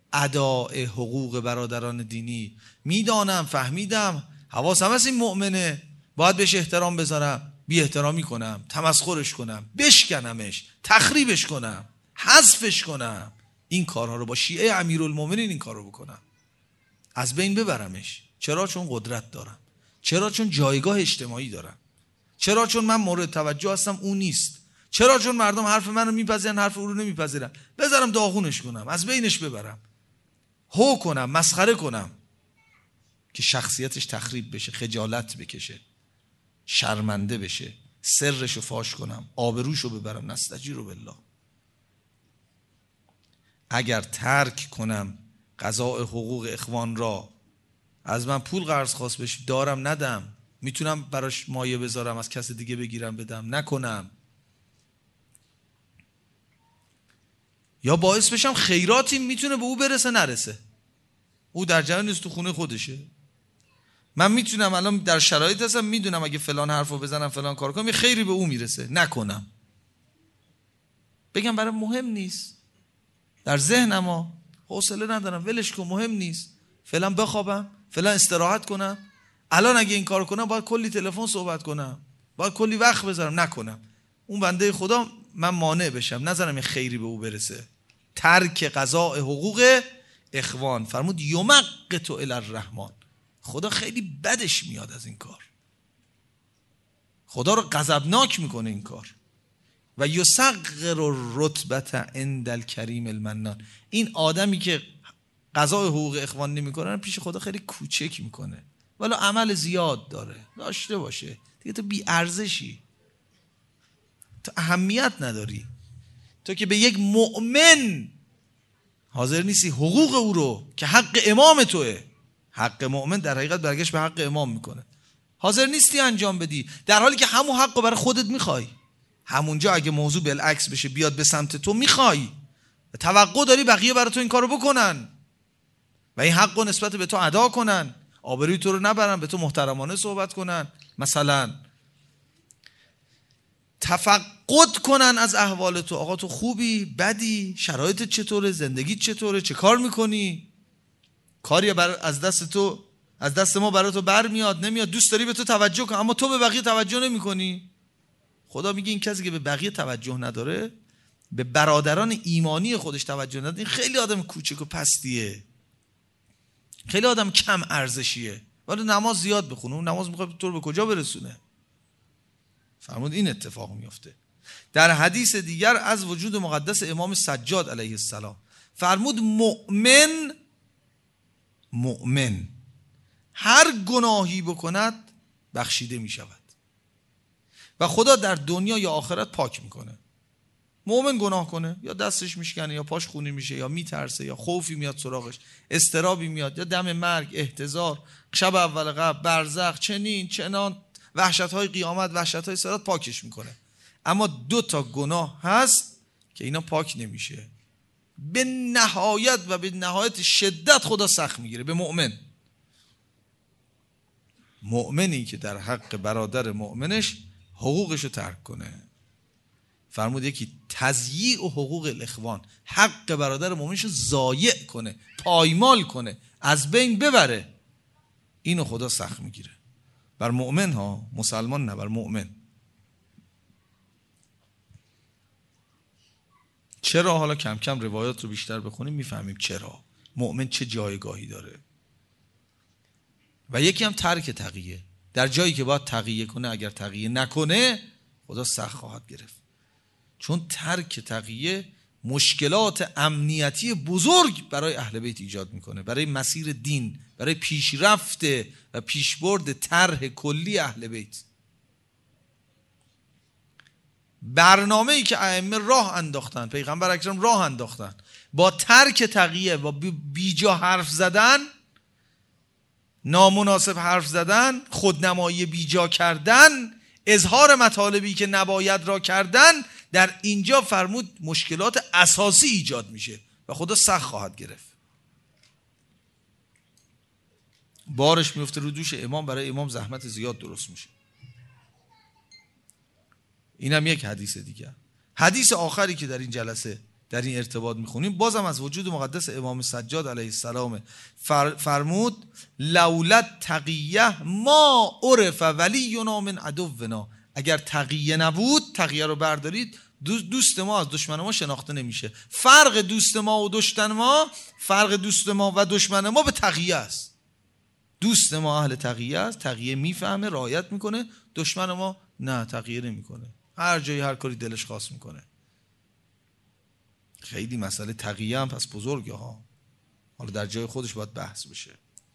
اداء حقوق برادران دینی. میدانم، فهمیدم، حواسم هست این مؤمنه، باید بهش احترام بذارم، بی احترامی کنم، تمسخرش کنم، بشکنمش، تخریبش کنم، حذفش کنم، این کارها رو با شیعه امیرالمومنین این کار رو بکنم، از بین ببرمش. چرا؟ چون قدرت دارم. چرا؟ چون جایگاه اجتماعی دارم. چرا؟ چون من مورد توجه هستم، اون نیست. چرا؟ چون مردم حرف من رو میپذیرن، حرف او رو نمیپذیرن. بذارم داغونش کنم، از بینش ببرم، هو کنم، مسخره کنم که شخصیتش تخریب بشه، خجالت بکشه، شرمنده بشه، سرشو فاش کنم، آبروشو ببرم، نستجیرو بالله. اگر ترک کنم قضاء حقوق اخوان را، از من پول قرض خواست بشه، دارم ندم، میتونم براش مایه بذارم، از کس دیگه بگیرم بدم، نکنم. یا باعث بشم خیراتی میتونه به او برسه نرسه، او در جریان نیست، تو خونه خودشه. من میتونم الان در شرایط هستم، میدونم اگه فلان حرفو بزنم، فلان کار کنم، یه خیری به او میرسه، نکنم. بگم برای مهم نیست، در ذهنم ها حوصله ندارم، ولش کن، مهم نیست، فعلا بخوابم، فعلا استراحت کنم. الان اگه این کارو کنم باید کلی تلفن صحبت کنم، باید کلی وقت بذارم، نکنم. اون بنده خدا من مانع بشم، نذارم یه خیری به او برسه. ترک قضاء حقوق اخوان. فرمود یمقت الی الرحمن، خدا خیلی بدش میاد از این کار، خدا رو غضبناک میکنه این کار. و یصغر الرتبه عند الکریم المنان، این آدمی که قضاء حقوق اخوان نمیکنه پیش خدا خیلی کوچک میکنه، ولی عمل زیاد داره، داشته باشه دیگه. تو بی ارزشی، تو اهمیت نداری، تو که به یک مؤمن حاضر نیستی حقوق او رو که حق امام توه. حق مؤمن در حقیقت برگشت به حق امام میکنه، حاضر نیستی انجام بدی، در حالی که همون حق رو برای خودت میخوای. همونجا اگه موضوع بالعکس بشه، بیاد به سمت تو، میخوای، توقع داری بقیه برای تو این کارو بکنن و این حق رو نسبت به تو ادا کنن، آبروی تو رو نبرن، به تو محترمانه صحبت کنن، مثلا تفقد کنن از احوال تو. آقا تو خوبی، بدی، شرایطت چطوره، زندگیت چطوره، چه کار میکنی، کاری بر از دست تو از دست ما برای تو بر میاد نمیاد، دوست داری به تو توجه کن اما تو به بقیه توجه نمیکنی. خدا میگه این کسی که به بقیه توجه نداره، به برادران ایمانی خودش توجه نداره، این خیلی آدم کوچک و پستیه، خیلی آدم کم ارزشیه. ولی نماز زیاد بخونه، اون نماز میخواد تو رو به کجا برسونه؟ فرمود این اتفاق میفته. در حدیث دیگر از وجود مقدس امام سجاد علیه السلام فرمود مؤمن مؤمن هر گناهی بکند بخشیده می شود و خدا در دنیا یا آخرت پاک میکنه. مؤمن گناه کنه، یا دستش میشکنه، یا پاش خونی میشه، یا میترسه، یا خوفی میاد سراغش، استرابی میاد، یا دم مرگ، احتضار، شب اول قبل، برزخ، چنین چنان، وحشت‌های قیامت، وحشت‌های صراط، پاکش میکنه. اما دو تا گناه هست که اینا پاک نمیشه، به نهایت و به نهایت شدت خدا سخت میگیره به مؤمن. مؤمنی که در حق برادر مؤمنش حقوقشو ترک کنه. فرمود یکی تضییع و حقوق الاخوان، حق برادر مؤمنشو ضایع کنه، پایمال کنه، از بین ببره، اینو خدا سخت میگیره بر مؤمن ها، مسلمان نه، بر مؤمن. چرا؟ حالا کم کم روایات رو بیشتر بخونیم میفهمیم چرا مؤمن چه جایگاهی داره. و یکی هم ترک تقیه، در جایی که باید تقیه کنه اگر تقیه نکنه خدا سخت خواهد گرفت، چون ترک تقیه مشکلات امنیتی بزرگ برای اهل بیت ایجاد میکنه، برای مسیر دین، برای پیشرفت و پیشبرد طرح کلی اهل بیت. برنامه‌ای که ائمه راه انداختن، پیغمبر اکرم راه انداختن، با ترک تقیه و بیجا حرف زدن، نامناسب حرف زدن، خودنمایی بیجا کردن، اظهار مطالبی که نباید را کردن، در اینجا فرمود مشکلات اساسی ایجاد میشه و خدا سخت خواهد گرفت. بارش میفته رو دوش امام، برای امام زحمت زیاد درست میشه. اینم یک حدیث دیگه. حدیث آخری که در این جلسه در این ارتباط میخونیم، بازم از وجود مقدس امام سجاد علیه السلام فر فرمود لولت تقیه ما عرف ولینا من عدونا. اگر تقیه نبود، تقیه رو بردارید، دوست ما از دشمن ما شناخته نمیشه. فرق دوست ما و دشمن ما، فرق دوست ما و دشمن ما به تقیه است. دوست ما اهل تقیه است، تقیه میفهمه، رعایت میکنه. دشمن ما نه، تقیه نمیکنه، هر جایی هر کاری دلش خواست میکنه. خیلی مسئله تقیه هم پس بزرگه ها، حالا در جای خودش باید بحث بشه.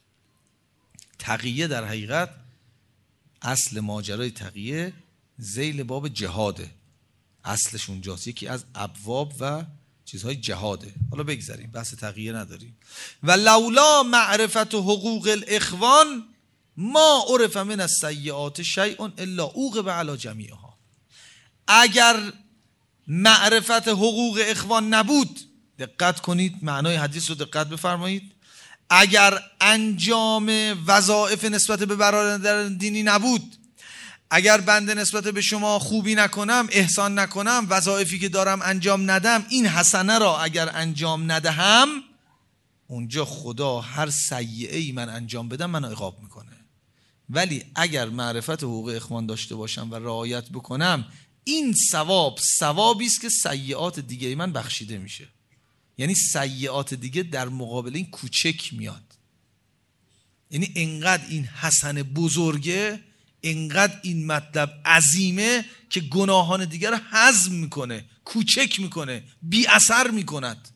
تقیه در حقیقت اصل ماجرای تقیه ذیل باب جهاده، اصلش اونجاست، یکی از ابواب و چیزهای جهاده. حالا بگذاریم، بحث تقیه نداریم. و لولا معرفت حقوق الاخوان ما عرف من السیئات شیء الا عوقب علی جمیعها. اگر معرفت حقوق اخوان نبود، دقت کنید معنای حدیث رو دقت بفرمایید، اگر انجام وظایف نسبت به برادران دینی نبود، اگر بنده نسبت به شما خوبی نکنم، احسان نکنم، وظایفی که دارم انجام ندم، این حسنه را اگر انجام ندهم، اونجا خدا هر سیئه‌ای من انجام بدم منو عقاب میکنه. ولی اگر معرفت حقوق اخوان داشته باشم و رعایت بکنم، این ثواب ثوابی است که سیئات دیگه من بخشیده میشه. یعنی سیئات دیگه در مقابل این کوچک میاد. یعنی انقدر این حسن بزرگه، انقدر این مطلب عظیمه که گناهان دیگر رو هضم میکنه، کوچک میکنه، بی اثر میکند.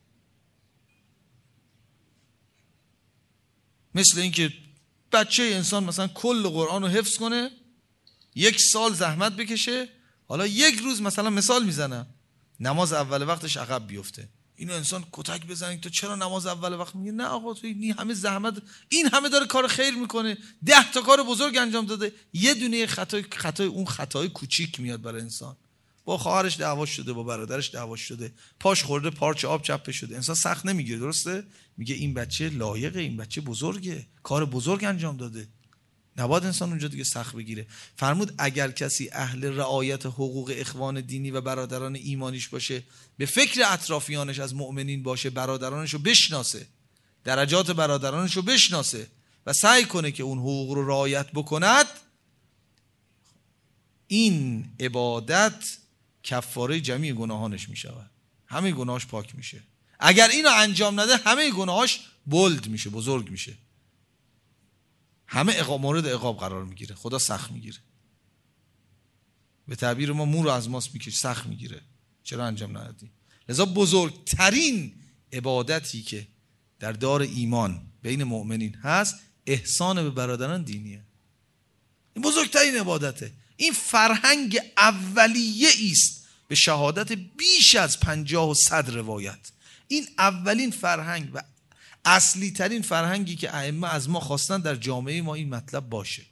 مثل اینکه بچه انسان مثلا کل قرآن رو حفظ کنه، یک سال زحمت بکشه، حالا یک روز مثلا مثال میزنم نماز اول وقتش عقب بیفته، اینو انسان کتک بزنید تو چرا نماز اول وقت میگه نه آقا تو این همه زحمت، این همه داره کار خیر میکنه، ده تا کار بزرگ انجام داده، یه دونه خطای خطای اون خطای کوچیک میاد برای انسان. با خواهرش دعوا شده، با برادرش دعوا شده، پاش خورده پارچه آب چپه شده، انسان سخت نمیگیره، درسته؟ میگه این بچه لایقه، این بچه بزرگه، کار بزرگ انجام داده، نباید انسان اونجا دیگه سخت بگیره. فرمود اگر کسی اهل رعایت حقوق اخوان دینی و برادران ایمانیش باشه، به فکر اطرافیانش از مؤمنین باشه، برادرانشو بشناسه، درجات برادرانشو بشناسه و سعی کنه که اون حقوق رو رعایت بکند، این عبادت کفاره جمیع گناهانش میشود، همه گناهاش پاک میشه. اگر اینو انجام نده همه گناهاش بولد میشه، بزرگ میشه، همه عقاب مورد عقاب قرار میگیره، خدا سخت میگیره. به تعبیر ما مو رو از ماست میکشه، سخت میگیره، چرا انجام ندادی؟ لذا بزرگترین عبادتی که در دار ایمان بین مؤمنین هست احسان به برادران دینیه. این بزرگترین عبادته. این فرهنگ اولیه است به شهادت بیش از پنجاه و صد روایت. این اولین فرهنگ و اصلی ترین فرهنگی که ائمه از ما خواستن در جامعه ما این مطلب باشه.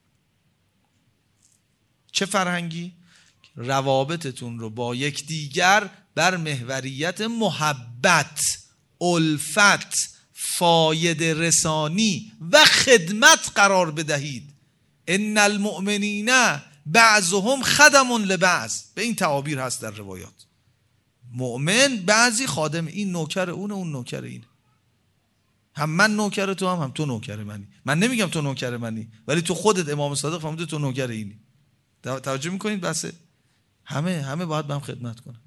چه فرهنگی؟ روابطتون رو با یکدیگر بر محوریت محبت، الفت، فایده رسانی و خدمت قرار بدهید. ان المؤمنین بعضهم خدم لبعض، به این تعابیر هست در روایات. مؤمن بعضی خادم، این نوکر اونه، اون نوکر اینه، هم من نوکر تو هم هم تو نوکر منی. من نمیگم تو نوکر منی، ولی تو خودت امام صادق فهمیده تو نوکر اینی. توجه میکنید؟ بسه همه همه باید به هم خدمت کنن،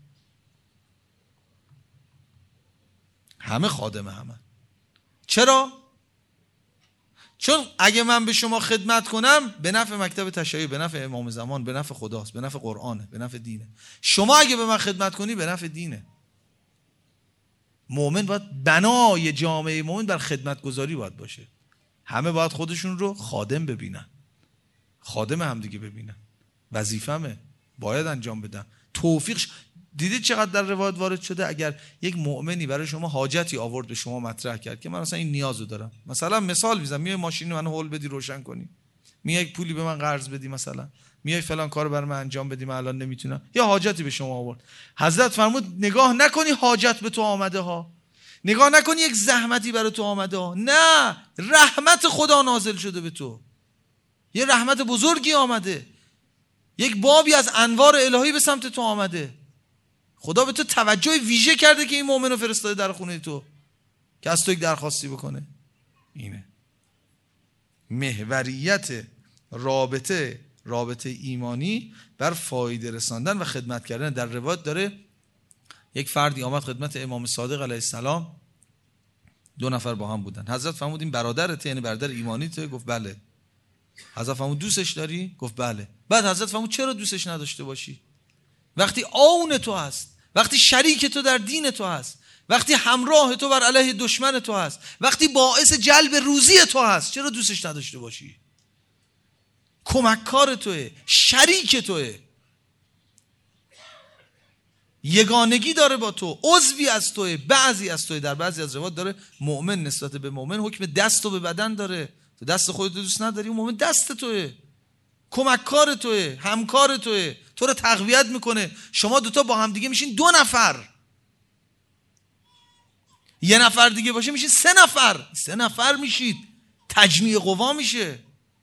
همه خادم همه. چرا؟ چون اگه من به شما خدمت کنم به نفع مکتب تشیع، به نفع امام زمان، به نفع خداست، به نفع قرآنه، به نفع دینه. شما اگه به من خدمت کنی به نفع دینه. مؤمن باید، بنای جامعه مؤمن بر خدمت گذاری باید باشه. همه باید خودشون رو خادم ببینن، خادم هم دیگه ببینن، وظیفمه، باید انجام بدن. توفیق ش... دیدید چقدر در روایت وارد شده اگر یک مؤمنی برای شما حاجتی آورد به شما مطرح کرد که من مثلا این نیازو دارم، مثلا مثال میزنم، میای ماشین منو هول بدی روشن کنی، میای پولی به من قرض بدی، مثلا میای فلان کارو برای من انجام بدی، من الان نمیتونم، یا حاجتی به شما آورد. حضرت فرمود نگاه نکنی حاجت به تو آمده ها، نگاه نکنی یک زحمتی برای تو آمده ها، نه، رحمت خدا نازل شده به تو، یه رحمت بزرگی آمده، یک بابی از انوار الهی به سمت تو آمده. خدا به تو توجه ویژه کرده که این مؤمن رو فرستاده در خونه تو که از تو یک درخواستی بکنه. اینه محوریت رابطه رابطه ایمانی بر فایده رساندن و خدمت کردن. در روایت داره یک فردی آمد خدمت امام صادق علیه السلام، دو نفر با هم بودن. حضرت فرمود این برادرت، یعنی برادر ایمانیته؟ گفت بله. حضرت فرمود دوستش داری؟ گفت بله. بعد حضرت فرمود چرا دوستش نداشته باشی؟ وقتی آون تو هست، وقتی شریک تو در دین تو هست، وقتی همراه تو بر علیه دشمن تو هست، وقتی باعث جلب روزی تو هست، چرا دوستش نداشته باشی؟ کمککار توئه، شریک توئه، یگانگی داره با تو، عضوی از توئه، بعضی از توئه. در بعضی از روایات داره مؤمن نسبت به مؤمن حکم دست و به بدن داره. تو دست خودت دوست نداری، اون مؤمن دست توئه، کمککار توئه، همکار توئه، تو رو تقویت میکنه. شما دوتا با هم دیگه میشین دو نفر، یه نفر دیگه باشه میشین سه نفر، سه نفر میشید، تجمیع قوا میشه،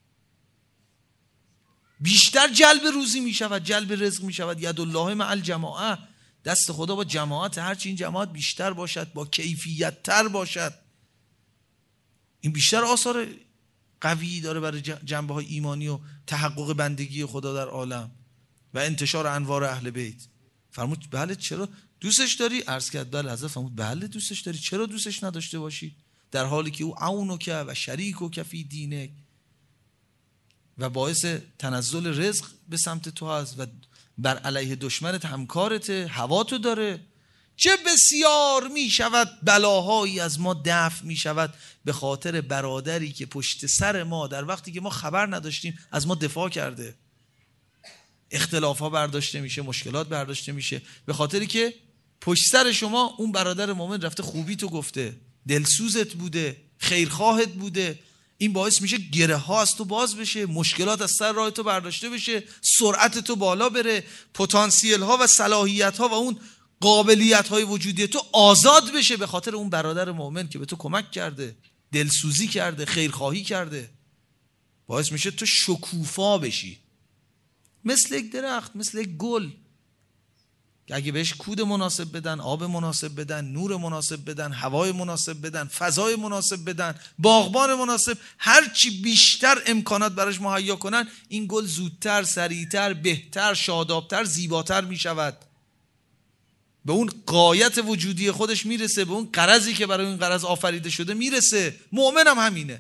بیشتر جلب روزی میشود، جلب رزق میشود. ید الله مع الجماعه، دست خدا با جماعت، هرچی این جماعت بیشتر باشد، با کیفیت تر باشد، این بیشتر آثار قوی داره برای جنبه های ایمانی و تحقق بندگی خدا در عالم و انتشار انوار اهل بیت. فرمود بله چرا دوستش داری؟ عرض کرد بله. حضرت فرمود بله دوستش داری، چرا دوستش نداشته باشی؟ در حالی که او عونک و شریکک فی دینک و باعث تنزل رزق به سمت تو هست و بر علیه دشمنت همکارته، هوا تو داره. چه بسیار می شود بلاهایی از ما دفع می شود به خاطر برادری که پشت سر ما در وقتی که ما خبر نداشتیم از ما دفاع کرده. اختلاف ها برداشته میشه، مشکلات برداشته میشه به خاطری که پشت سر شما اون برادر مومن رفته خوبی تو گفته، دلسوزت بوده، خیرخواهت بوده. این باعث میشه گره ها از تو باز بشه، مشکلات از سر راه تو برداشته بشه، سرعت تو بالا بره، پتانسیل ها و صلاحیت ها و اون قابلیت های وجودی تو آزاد بشه به خاطر اون برادر مومن که به تو کمک کرده، دلسوزی کرده، خیرخواهی کرده. باعث میشه تو شکوفا بشی، مثل یک درخت، مثل یک گل که اگه بهش کود مناسب بدن، آب مناسب بدن، نور مناسب بدن، هوای مناسب بدن، فضای مناسب بدن، باغبان مناسب، هرچی بیشتر امکانات براش مهیا کنن، این گل زودتر، سریعتر، بهتر، شادابتر، زیباتر میشود، به اون غایت وجودی خودش میرسه، به اون غرضی که برای اون غرض آفریده شده میرسه. مؤمن هم همینه.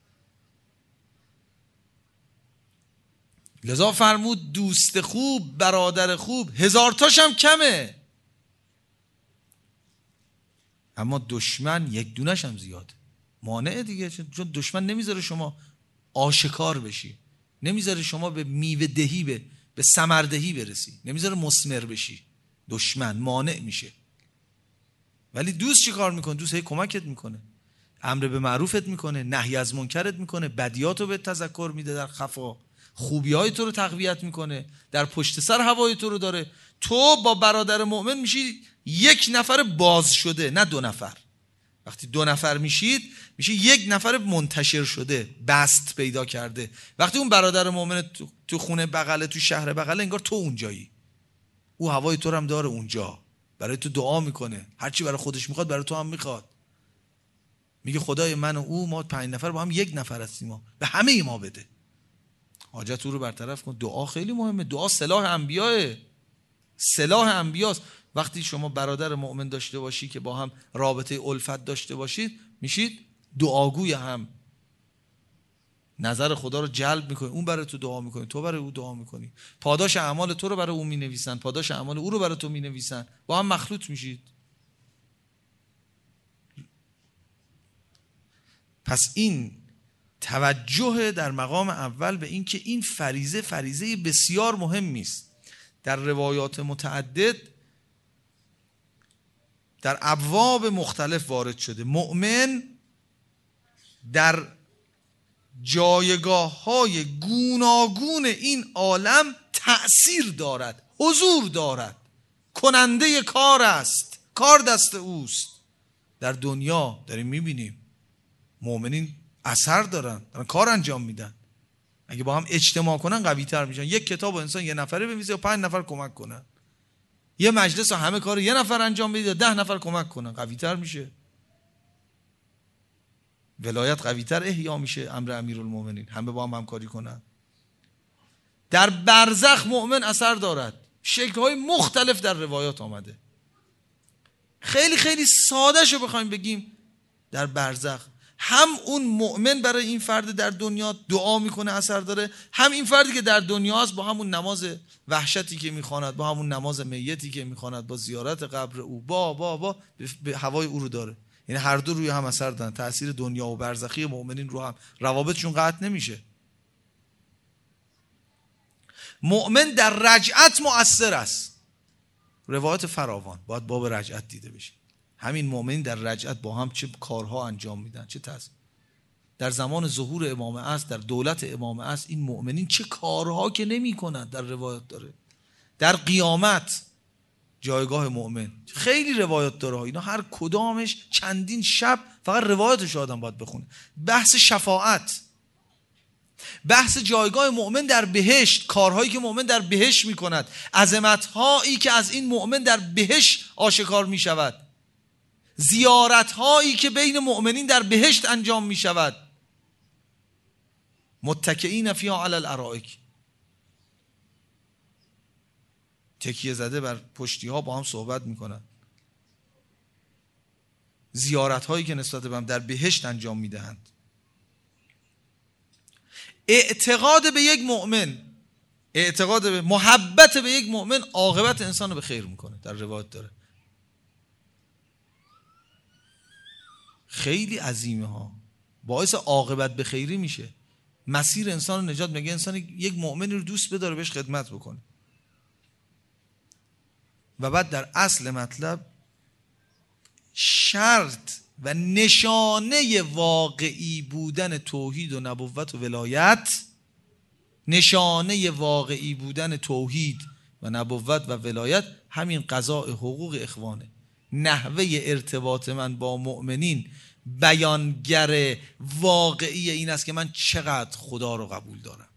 لذا فرمود دوست خوب، برادر خوب، هزار تاش هم کمه، اما دشمن یک دونش هم زیاد. مانع دیگه، چون دشمن نمیذاره شما آشکار بشی، نمیذاره شما به میوه دهی، به به ثمر دهی برسی، نمیذاره مثمر بشی. دشمن مانع میشه. ولی دوست چی کار میکنه؟ دوست هی کمکت میکنه، امر به معروفت میکنه، نهی از منکرت میکنه، بدیاتو به تذکر میده در خفا، خوبیای تو رو تقویت میکنه، در پشت سر هوای تو رو داره. تو با برادر مؤمن میشی یک نفر باز شده، نه دو نفر. وقتی دو نفر میشید میشه یک نفر منتشر شده، بست پیدا کرده. وقتی اون برادر مؤمن تو خونه بغله، تو شهر بغله، انگار تو اونجایی، او هوای تو رو هم داره اونجا، برای تو دعا میکنه، هرچی برای خودش میخواد برای تو هم میخواد. میگه خدای من و او، ما پنج نفر با هم یک نفر هستیم، ما به همه ما بده، حاجت او رو برطرف کن. دعا خیلی مهمه. دعا سلاح انبیاءه، سلاح انبیاست. وقتی شما برادر مؤمن داشته باشی که با هم رابطه الفت داشته باشید، میشید دعاگوی هم، نظر خدا رو جلب میکنی، اون برای تو دعا میکنی، تو برای او دعا میکنی، پاداش اعمال تو رو برای اون مینویسن، پاداش اعمال او رو برای تو مینویسن، با هم مخلوط میشید. پس این توجه در مقام اول به این که این فریضه فریضه بسیار مهمی است. در روایات متعدد در ابواب مختلف وارد شده. مؤمن در جایگاه های گوناگون این عالم تأثیر دارد، حضور دارد، کننده کار است، کار دست اوست. در دنیا داریم میبینیم مؤمنین اثر دارن، دارن کار انجام میدن. اگه با هم اجتماع کنن قوی تر میشن. یک کتاب و انسان یه نفره بنویسه یا پنج نفر کمک کنن. یه مجلس و همه کار یه نفر انجام بده یا ده نفر کمک کنن، قوی تر میشه، ولایت قوی تر احیا میشه، امر امیرالمومنین، همه با هم همکاری کنن. در برزخ مؤمن اثر دارد، شکل‌های مختلف در روایات آمده. خیلی خیلی ساده شو بخوایم بگیم، در برزخ هم اون مؤمن برای این فرد در دنیا دعا میکنه اثر داره، هم این فردی که در دنیا است با همون نماز وحشتی که میخواند، با همون نماز میتی که میخواند، با زیارت قبر او، با با با به هوای او رو داره. یعنی هر دو روی هم اثر دارن. تأثیر دنیا و برزخی مؤمنین رو هم، روابطشون قطع نمیشه. مؤمن در رجعت مؤثر است. روایت فراوان، باید باب رجعت دیده بشه. همین مؤمنین در رجعت با هم چه کارها انجام میدن، چه تاثیر. در زمان ظهور امام عصر، در دولت امام عصر، این مؤمنین چه کارها که نمی کنند در روایت داره. در قیامت جایگاه مؤمن خیلی روایات داره، اینا هر کدامش چندین شب فقط روایتش آدم باید بخونه. بحث شفاعت، بحث جایگاه مؤمن در بهشت، کارهایی که مؤمن در بهشت میکند، عظمت‌هایی که از این مؤمن در بهشت آشکار میشود، زیارت‌هایی که بین مؤمنین در بهشت انجام میشود. متکئین فیها علی الارائک، تکیه زده بر پشتی ها با هم صحبت میکنن. زیارت هایی که نسبت به هم در بهشت انجام میدهند. اعتقاد به یک مؤمن، اعتقاد به محبت به یک مؤمن عاقبت انسان رو به خیر میکنه، در روایت داره. خیلی عظیمه ها، باعث عاقبت به خیری میشه، مسیر انسان رو نجات میده. انسان یک مؤمن رو دوست بداره، بهش خدمت بکنه. و بعد در اصل مطلب شرط و نشانه واقعی بودن توحید و نبوت و ولایت، نشانه واقعی بودن توحید و نبوت و ولایت همین قضاء حقوق اخوانه. نحوه ارتباط من با مؤمنین بیانگر واقعی این است که من چقدر خدا رو قبول دارم،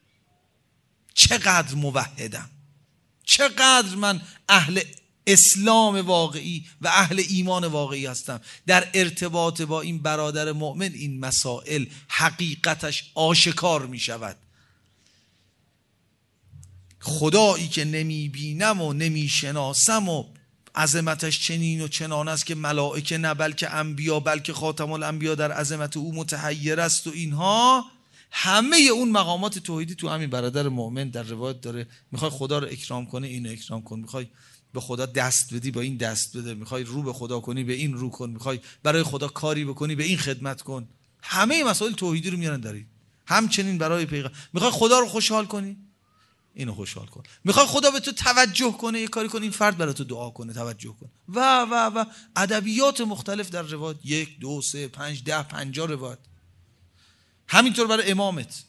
چقدر موحدم، چقدر من اهل اسلام واقعی و اهل ایمان واقعی هستم. در ارتباط با این برادر مؤمن این مسائل حقیقتش آشکار می شود. خدایی که نمی بینم و نمی شناسم و عظمتش چنین و چنان است که ملائکه نه بلکه انبیا بلکه خاتم الانبیا در عظمت او متحیر است و اینها، همه اون مقامات توحیدی تو همین برادر مؤمن در روایت داره. میخوای خدا رو اکرام کنه، اینو اکرام کن. میخوای به خدا دست بدی، با این دست بده. میخوای رو به خدا کنی، به این رو کن. میخوای برای خدا کاری بکنی، به این خدمت کن. همه مسائل توحیدی رو میارن در این. همچنین برای پیغمبر میخوای خدا رو خوشحال کنی، اینو خوشحال کن. میخوای خدا به تو توجه کنه، یه کاری کن، این فرد برای تو دعا کنه، توجه کن و و و ادبیات مختلف در روایت، یک دو سه پنج ده پنجاه روایت. همینطور برای امامت،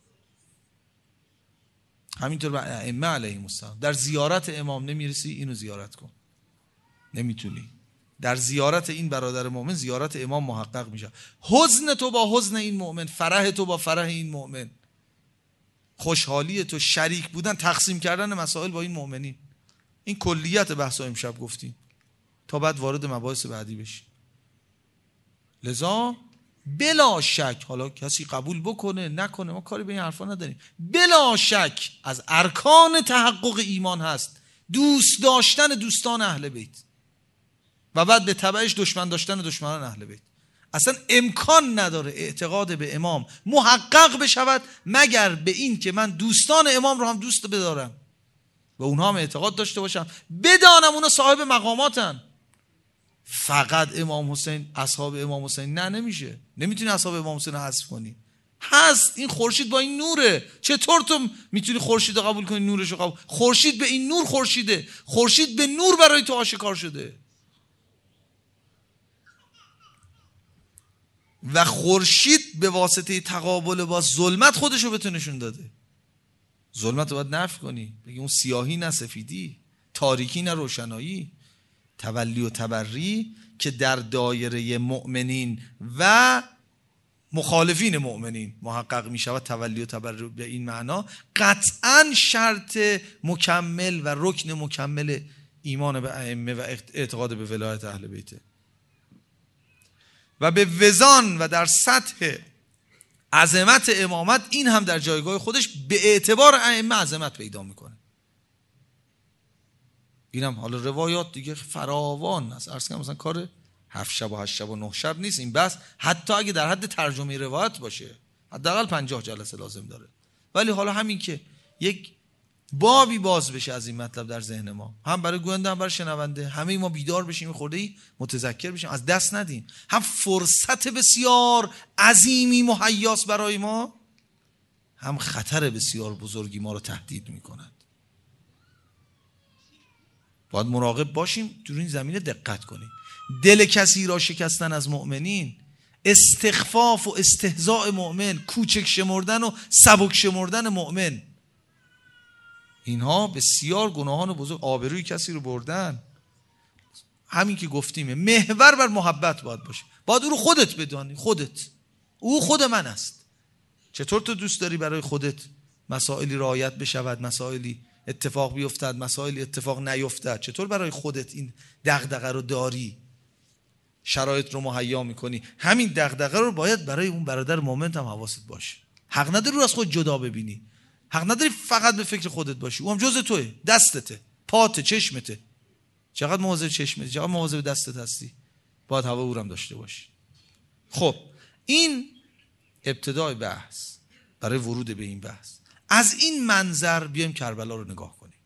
همینطور برای ائمه علیهم السلام. در زیارت امام نمیرسی، اینو زیارت کن. نمیتونی، در زیارت این برادر مؤمن زیارت امام محقق میشه. حزن تو با حزن این مؤمن، فرح تو با فرح این مؤمن، خوشحالی تو، شریک بودن، تقسیم کردن مسائل با این مؤمنین. این کلیت بحثا امشب گفتیم تا بعد وارد مباحث بعدی بشیم. لذا بلا شک، حالا کسی قبول بکنه نکنه ما کاری به این حرفا نداریم، بلا شک از ارکان تحقق ایمان هست دوست داشتن دوستان اهل بیت و بعد به تبعش دشمن داشتن دشمنان اهل بیت. اصلا امکان نداره اعتقاد به امام محقق بشود مگر به این که من دوستان امام رو هم دوست بدارم و اونها هم اعتقاد داشته باشم، بدانم اونا صاحب مقاماتن. فقط امام حسین، اصحاب امام حسین نه، نمیشه. نمیتونی اصحاب امام حسین رو حذف کنی. هست، این خورشید با این نوره. چطور تو میتونی خورشید رو قبول کنی، نورش رو قبول؟ خورشید به این نور خورشیده، خورشید به نور برای تو آشکار شده و خورشید به واسطه تقابل با ظلمت خودشو به تو نشون داده. ظلمت رو باید نفی کنی، بگی اون سیاهی نه سفیدی، تاریکی نه روشنایی. تولی و تبری که در دایره مؤمنین و مخالفین مؤمنین محقق می شود، تولی و تبری به این معنا قطعا شرط مکمل و رکن مکمل ایمان به ائمه و اعتقاد به ولایت اهل بیته و به وزان و در سطح عظمت امامت، این هم در جایگاه خودش به اعتبار ائمه عظمت پیدا میکنه. اینم حالا روایات دیگه فراوان است. عرض کنم مثلا کار هفت شب و هشت شب و نه شب نیست این بس، حتی اگه در حد ترجمه روایت باشه حداقل پنجاه جلسه لازم داره. ولی حالا همین که یک بابی باز بشه از این مطلب در ذهن ما، هم برای گوینده هم برای شنونده، همه ما بیدار بشیم، خورده ای متذکر بشیم، از دست ندیم. هم فرصت بسیار عظیمی مهیاس برای ما، هم خطر بسیار بزرگی ما رو تهدید میکند. باید مراقب باشیم، تو این زمینه دقت کنیم. دل کسی را شکستن از مؤمنین، استخفاف و استهزاء مؤمن، کوچک شمردن و سبک شمردن مؤمن، اینها بسیار گناهان بزرگ، آبروی کسی رو بردن. همین که گفتیم محور بر محبت باید باشه. باید او رو خودت بدانی، خودت، او خود من است. چطور تو دوست داری برای خودت مسائلی رعایت بشود، مسائلی اتفاق بیفتد، مسائلی اتفاق نیفتد؟ چطور برای خودت این دغدغه رو داری، شرایط رو مهیا میکنی؟ همین دغدغه رو باید برای اون برادر مؤمن هم حواست باشه. حق نداری رو از خود جدا ببینی، حق نداری فقط به فکر خودت باشی. او هم جز توه، دستته، پاته، چشمته. چقدر مواظب چشمته، چقدر مواظب دستت هستی، باید هوا او هم داشته باشی. خب این ابتدای بحث برای ورود به این بحث. از این منظر بیایم کربلا رو نگاه کنیم.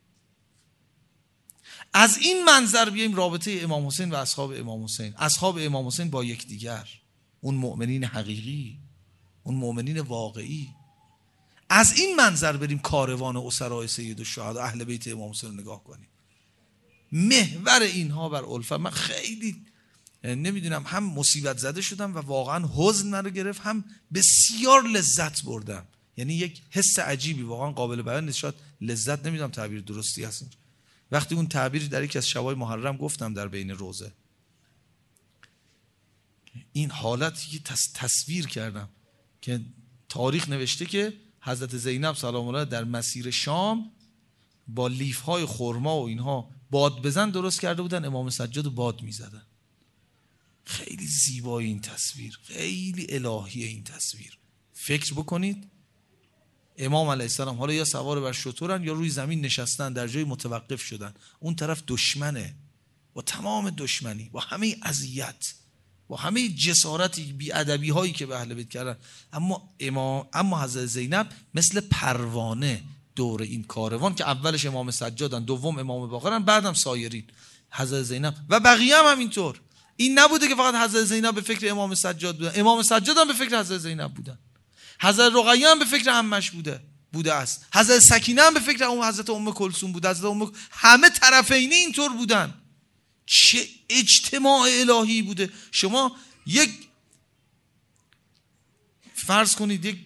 از این منظر بیایم رابطه امام حسین و اصحاب امام حسین، اصحاب امام حسین با یکدیگر، اون مؤمنین حقیقی، اون مؤمنین واقعی، از این منظر بریم کاروان اسرای سید الشهدا اهل بیت امام حسین رو نگاه کنیم. محور اینها بر الفت. من خیلی نمیدونم، هم مصیبت زده شدم و واقعا حزن من رو گرفت، هم بسیار لذت بردم. یعنی یک حس عجیبی واقعا قابل بیان نیست. شاید لذت، نمیدونم تعبیر درستی هست. وقتی اون تعبیری در یکی از شبای محرم گفتم در بین روزه، این حالتی که تصویر کردم که تاریخ نوشته که حضرت زینب سلام الله در مسیر شام با لیف‌های خرما و اینها باد بزن درست کرده بودن، امام سجاد رو باد می‌زدن. خیلی زیبای این تصویر، خیلی الهی این تصویر. فکر بکنید امام علیه السلام حالا یا سوار بر شترن یا روی زمین نشستن، در جای متوقف شدن، اون طرف دشمنه با تمام دشمنی، با همه اذیت، با همه جسارتی، بی‌ادبی هایی که به اهل بیت کردن، اما امام اما حضرت زینب مثل پروانه دور این کاروان که اولش امام سجادن، دوم امام باقرن، بعدم سایرین، حضرت زینب و بقیه هم همینطور. این نبوده که فقط حضرت زینب به فکر امام سجاد بودن، امام سجاد هم به فکر حضرت زینب بودن، حضرت رقیه هم به فکر عمش بوده بوده است، حضرت سکینه هم به فکر اون حضرت ام کلثوم بوده، حضرت ام، همه طرفین اینطور بودن. چه اجتماع الهی بوده. شما یک فرض کنید یک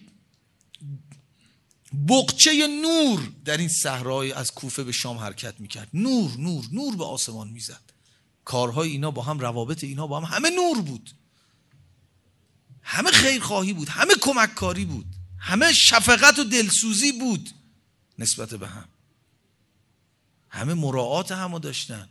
بقچه نور در این صحرای از کوفه به شام حرکت میکرد، نور نور نور به آسمان میزد، کارهای اینا با هم، روابط اینا با هم، همه نور بود، همه خیرخواهی بود، همه کمک کاری بود، همه شفقت و دلسوزی بود نسبت به هم، همه مراعات همو داشتن،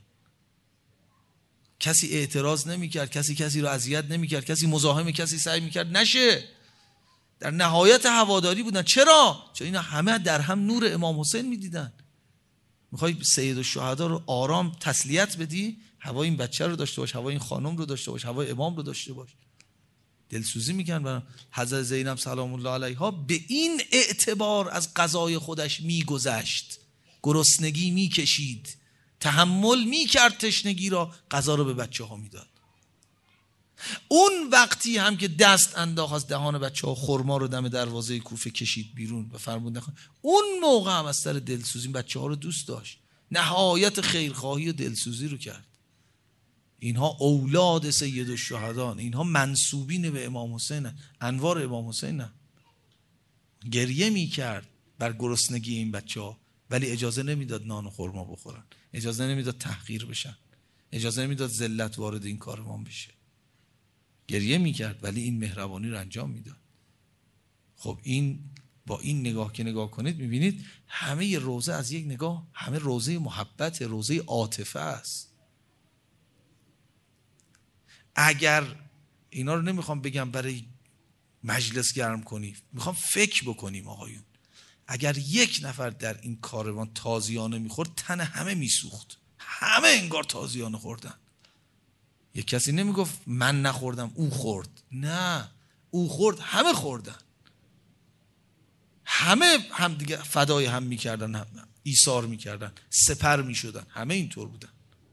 کسی اعتراض نمیکرد، کسی کسی رو اذیت نمیکرد، کسی مزاحم کسی سعی میکرد نشه، در نهایت هواداری بودن. چرا؟ چون اینا همه در هم نور امام حسین میدیدن. میخوای سید الشهدا رو آرام تسلیت بدی، هوای این بچه رو داشته باش، هوای این خانم رو داشته باش، هوای امام رو داشته باش. دلسوزی میکنن برای حضرت زینب سلام الله علیها. به این اعتبار از قضای خودش میگذشت، گرسنگی میکشید، تحمل میکرد تشنگی را، غذا رو به بچه ها میداد. اون وقتی هم که دست انداخت از دهان بچه ها، خرما رو دم دروازه کوفه کشید بیرون و فرمود نخواه، اون موقع هم از سر دلسوزی بچه ها رو دوست داشت، نهایت خیرخواهی و دلسوزی رو کرد. اینها اولاد سید الشهدان، اینها منسوبین به امام حسین، انوار امام حسین. گریه میکرد بر گرسنگی این بچه ها، ولی اجازه نمیداد نان و خرما بخورن، اجازه نمیداد تحقیر بشن، اجازه نمیداد ذلت وارد این کاروان بشه. گریه میکرد ولی این مهربانی رو انجام میداد. خب این با این نگاه که نگاه کنید میبینید همه روزه از یک نگاه همه روزه محبت، روزه عاطفه است. اگر اینا رو نمیخوام بگم برای مجلس گرم کنی، میخوام فکر بکنیم آقایون، اگر یک نفر در این کاروان تازیانه میخورد تن همه میسوخت، همه انگار تازیانه خوردن. یک کسی نمیگفت من نخوردم او خورد، نه او خورد همه خوردن، همه هم دیگه فدای هم میکردن، هم ایثار میکردن، سپر میشدن، همه اینطور بودن.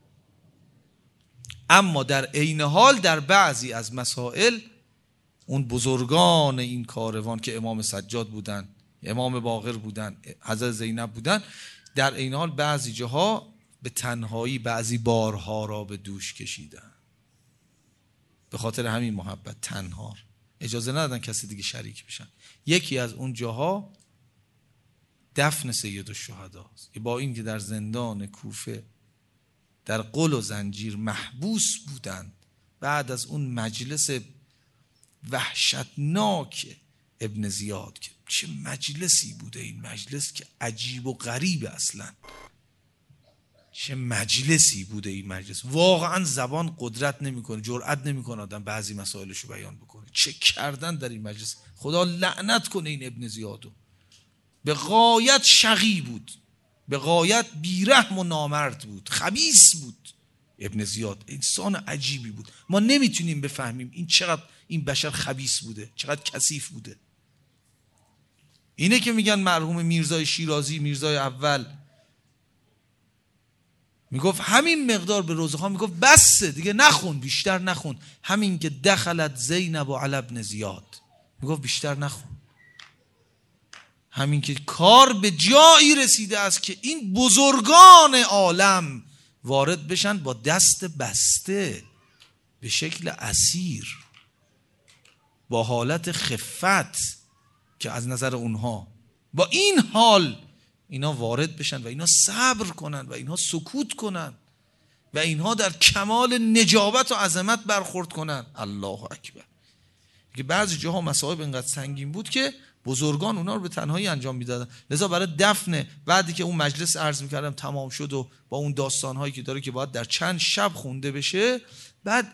اما در عین حال در بعضی از مسائل اون بزرگان این کاروان که امام سجاد بودن، امام باقر بودن، حضرت زینب بودن، در عین حال بعضی جاها به تنهایی بعضی بارها را به دوش کشیدن، به خاطر همین محبت تنها اجازه ندادن کسی دیگه شریک بشن. یکی از اون جاها دفن سید الشهدا است که با این که در زندان کوفه در قل و زنجیر محبوس بودند، بعد از اون مجلس وحشتناک ابن زیاد که چه مجلسی بوده این مجلس که عجیب و غریب، اصلا چه مجلسی بوده این مجلس، واقعا زبان قدرت نمیکنه، جرأت نمیکنه آدم بعضی مسائلشو بیان بکنه. چه کردن در این مجلس، خدا لعنت کنه این ابن زیادو. به غایت شقی بود، به غایت بیرحم و نامرد بود، خبیث بود. ابن زیاد انسان عجیبی بود، ما نمیتونیم بفهمیم این چقدر این بشر خبیث بوده، چقدر کثیف بوده. اینه که میگن مرحوم میرزای شیرازی، میرزای اول، میگفت همین مقدار به روزه ها میگفت بسه دیگه نخون، بیشتر نخون. همین که دخلت زینب و علی ابن زیاد، میگفت بیشتر نخون. همین که کار به جایی رسیده است که این بزرگان عالم وارد بشن با دست بسته، به شکل اسیر، با حالت خفت که از نظر اونها با این حال اینا وارد بشن و اینا صبر کنن و اینا سکوت کنن و اینها در کمال نجابت و عظمت برخورد کنن. الله اکبر. که بعضی جاها مصائب اینقدر سنگین بود که بزرگان اونا رو به تنهایی انجام میدادن. لذا برای دفن بعدی که اون مجلس عرض میکردم تمام شد و با اون داستانهایی که داره که باید در چند شب خونده بشه، بعد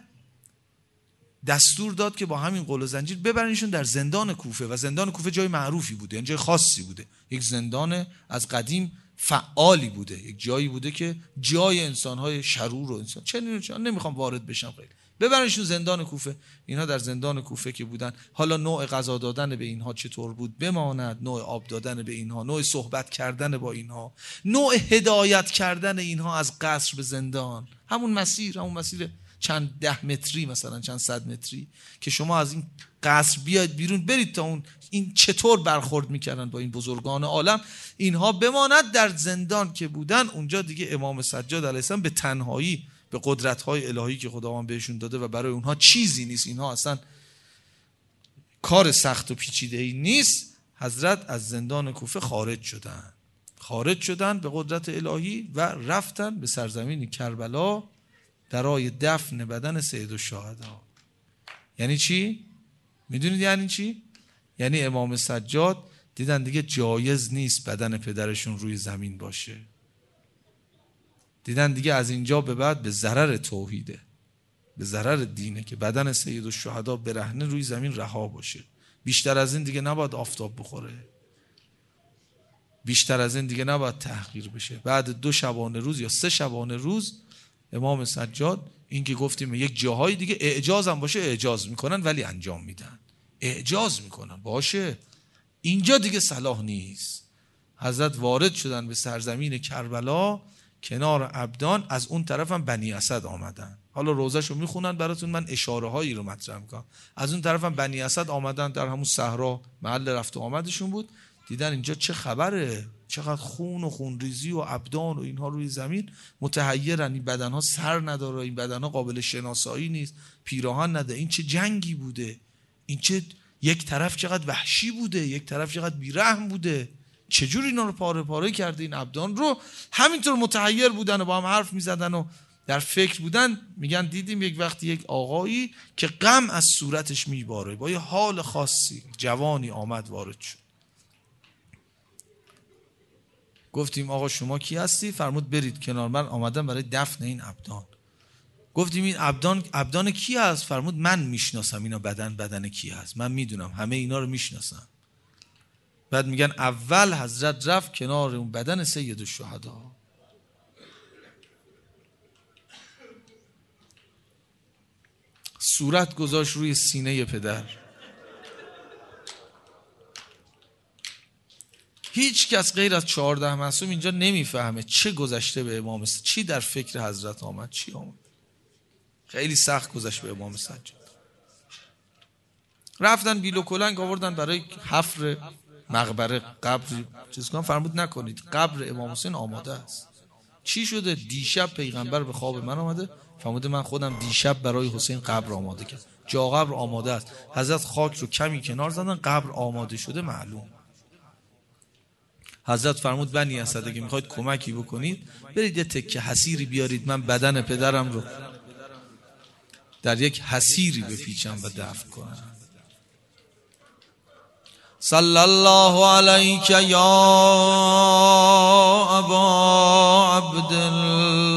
دستور داد که با همین قل و زنجیر ببرنشون در زندان کوفه. و زندان کوفه جای معروفی بوده، یعنی جای خاصی بوده، یک زندان از قدیم فعالی بوده، یک جایی بوده که جای انسانهای شرور و انسان چنین چنین نمیخوام وارد بشم خیلی، ببرنشون زندان کوفه. اینها در زندان کوفه که بودن، حالا نوع غذا دادن به اینها چطور بود بماند، نوع آب دادن به اینها، نوع صحبت کردن با اینها، نوع هدایت کردن اینها از قصر به زندان، همون مسیر همون مسیر چند ده متری مثلا چند صد متری که شما از این قصر بیاید بیرون برید تا اون این چطور برخورد میکردن با این بزرگان عالم. اینها بماند در زندان که بودن، اونجا دیگه امام سجاد علیه السلام به تنهایی به قدرت‌های الهی که خداوند بهشون داده و برای اونها چیزی نیست، اینها اصلا کار سخت و پیچیده‌ای نیست، حضرت از زندان کوفه خارج شدن خارج شدن به قدرت الهی و رفتن به سرزمین کربلا برای دفن بدن سید الشهدا. یعنی چی؟ میدونید یعنی چی؟ یعنی امام سجاد دیدن دیگه جایز نیست بدن پدرشون روی زمین باشه، دیدن دیگه از اینجا به بعد به ضرر توحیده، به ضرر دینه که بدن سید الشهدا برهنه روی زمین رها باشه. بیشتر از این دیگه نباید آفتاب بخوره، بیشتر از این دیگه نباید تحقیر بشه. بعد دو شبانه روز یا سه شبانه روز امام سجاد، این که گفتیم یک جاهای دیگه اعجاز هم باشه اعجاز میکنن ولی انجام میدن، اعجاز میکنن باشه، اینجا دیگه صلاح نیست. حضرت وارد شدن به سرزمین کربلا کنار عبدان، از اون طرف هم بنی اسد آمدن. حالا روزشو میخونن براتون، من اشاره هایی رو مطرح میکنم. از اون طرف هم بنی اسد آمدن، در همون صحرا محل رفت و آمدشون بود. دیدن اینجا چه خبره، چقدر خون و خونریزی و ابدان و اینها روی زمین، متحیرن. این بدنها سر نداره، این بدنها قابل شناسایی نیست، پیراهن نداره، این چه جنگی بوده، این چه یک طرف چقدر وحشی بوده، یک طرف چقدر بیرحم بوده، چجور اینا رو پاره پاره کرده این ابدان رو. همینطور متحیر بودن و با هم حرف میزدن و در فکر بودن. میگن دیدیم یک وقتی یک آقایی که غم از صورتش میباره، با یه حال خاصی، جوانی آمد وارد شد. گفتیم آقا شما کی هستی؟ فرمود برید کنار، من آمدم برای دفن این ابدان. گفتیم این ابدان ابدان کی هست؟ فرمود من میشناسم اینا بدن بدن کی هست، من میدونم همه اینا رو میشناسم. بعد میگن اول حضرت رفت کنار اون بدن سید الشهدا. صورت گذاشت روی سینه پدر. هیچ کس غیر از چهارده معصوم اینجا نمیفهمه چه گذشته به امام سجاد، چی در فکر حضرت آمد، چی آمد. خیلی سخت گذشت به امام سجاد. رفتن بیل و کلنگ آوردن برای حفر مقبره قبر چیز کنم. فرمود نکنید، قبر امام حسین آماده است. چی شده؟ دیشب پیغمبر به خواب من آمده، فرموده من خودم دیشب برای حسین قبر آماده کردم، جا قبر آماده است. حضرت خاک رو کمی کنار زدن، قبر آماده شده معلوم. حضرت فرمود بنی اسد اگه میخواید کمکی بکنید برید یه تکه حسیری بیارید، من بدن پدرم رو در یک حسیری بپیچم و دفن کنم. صلی الله علیک یا ابا عبدالله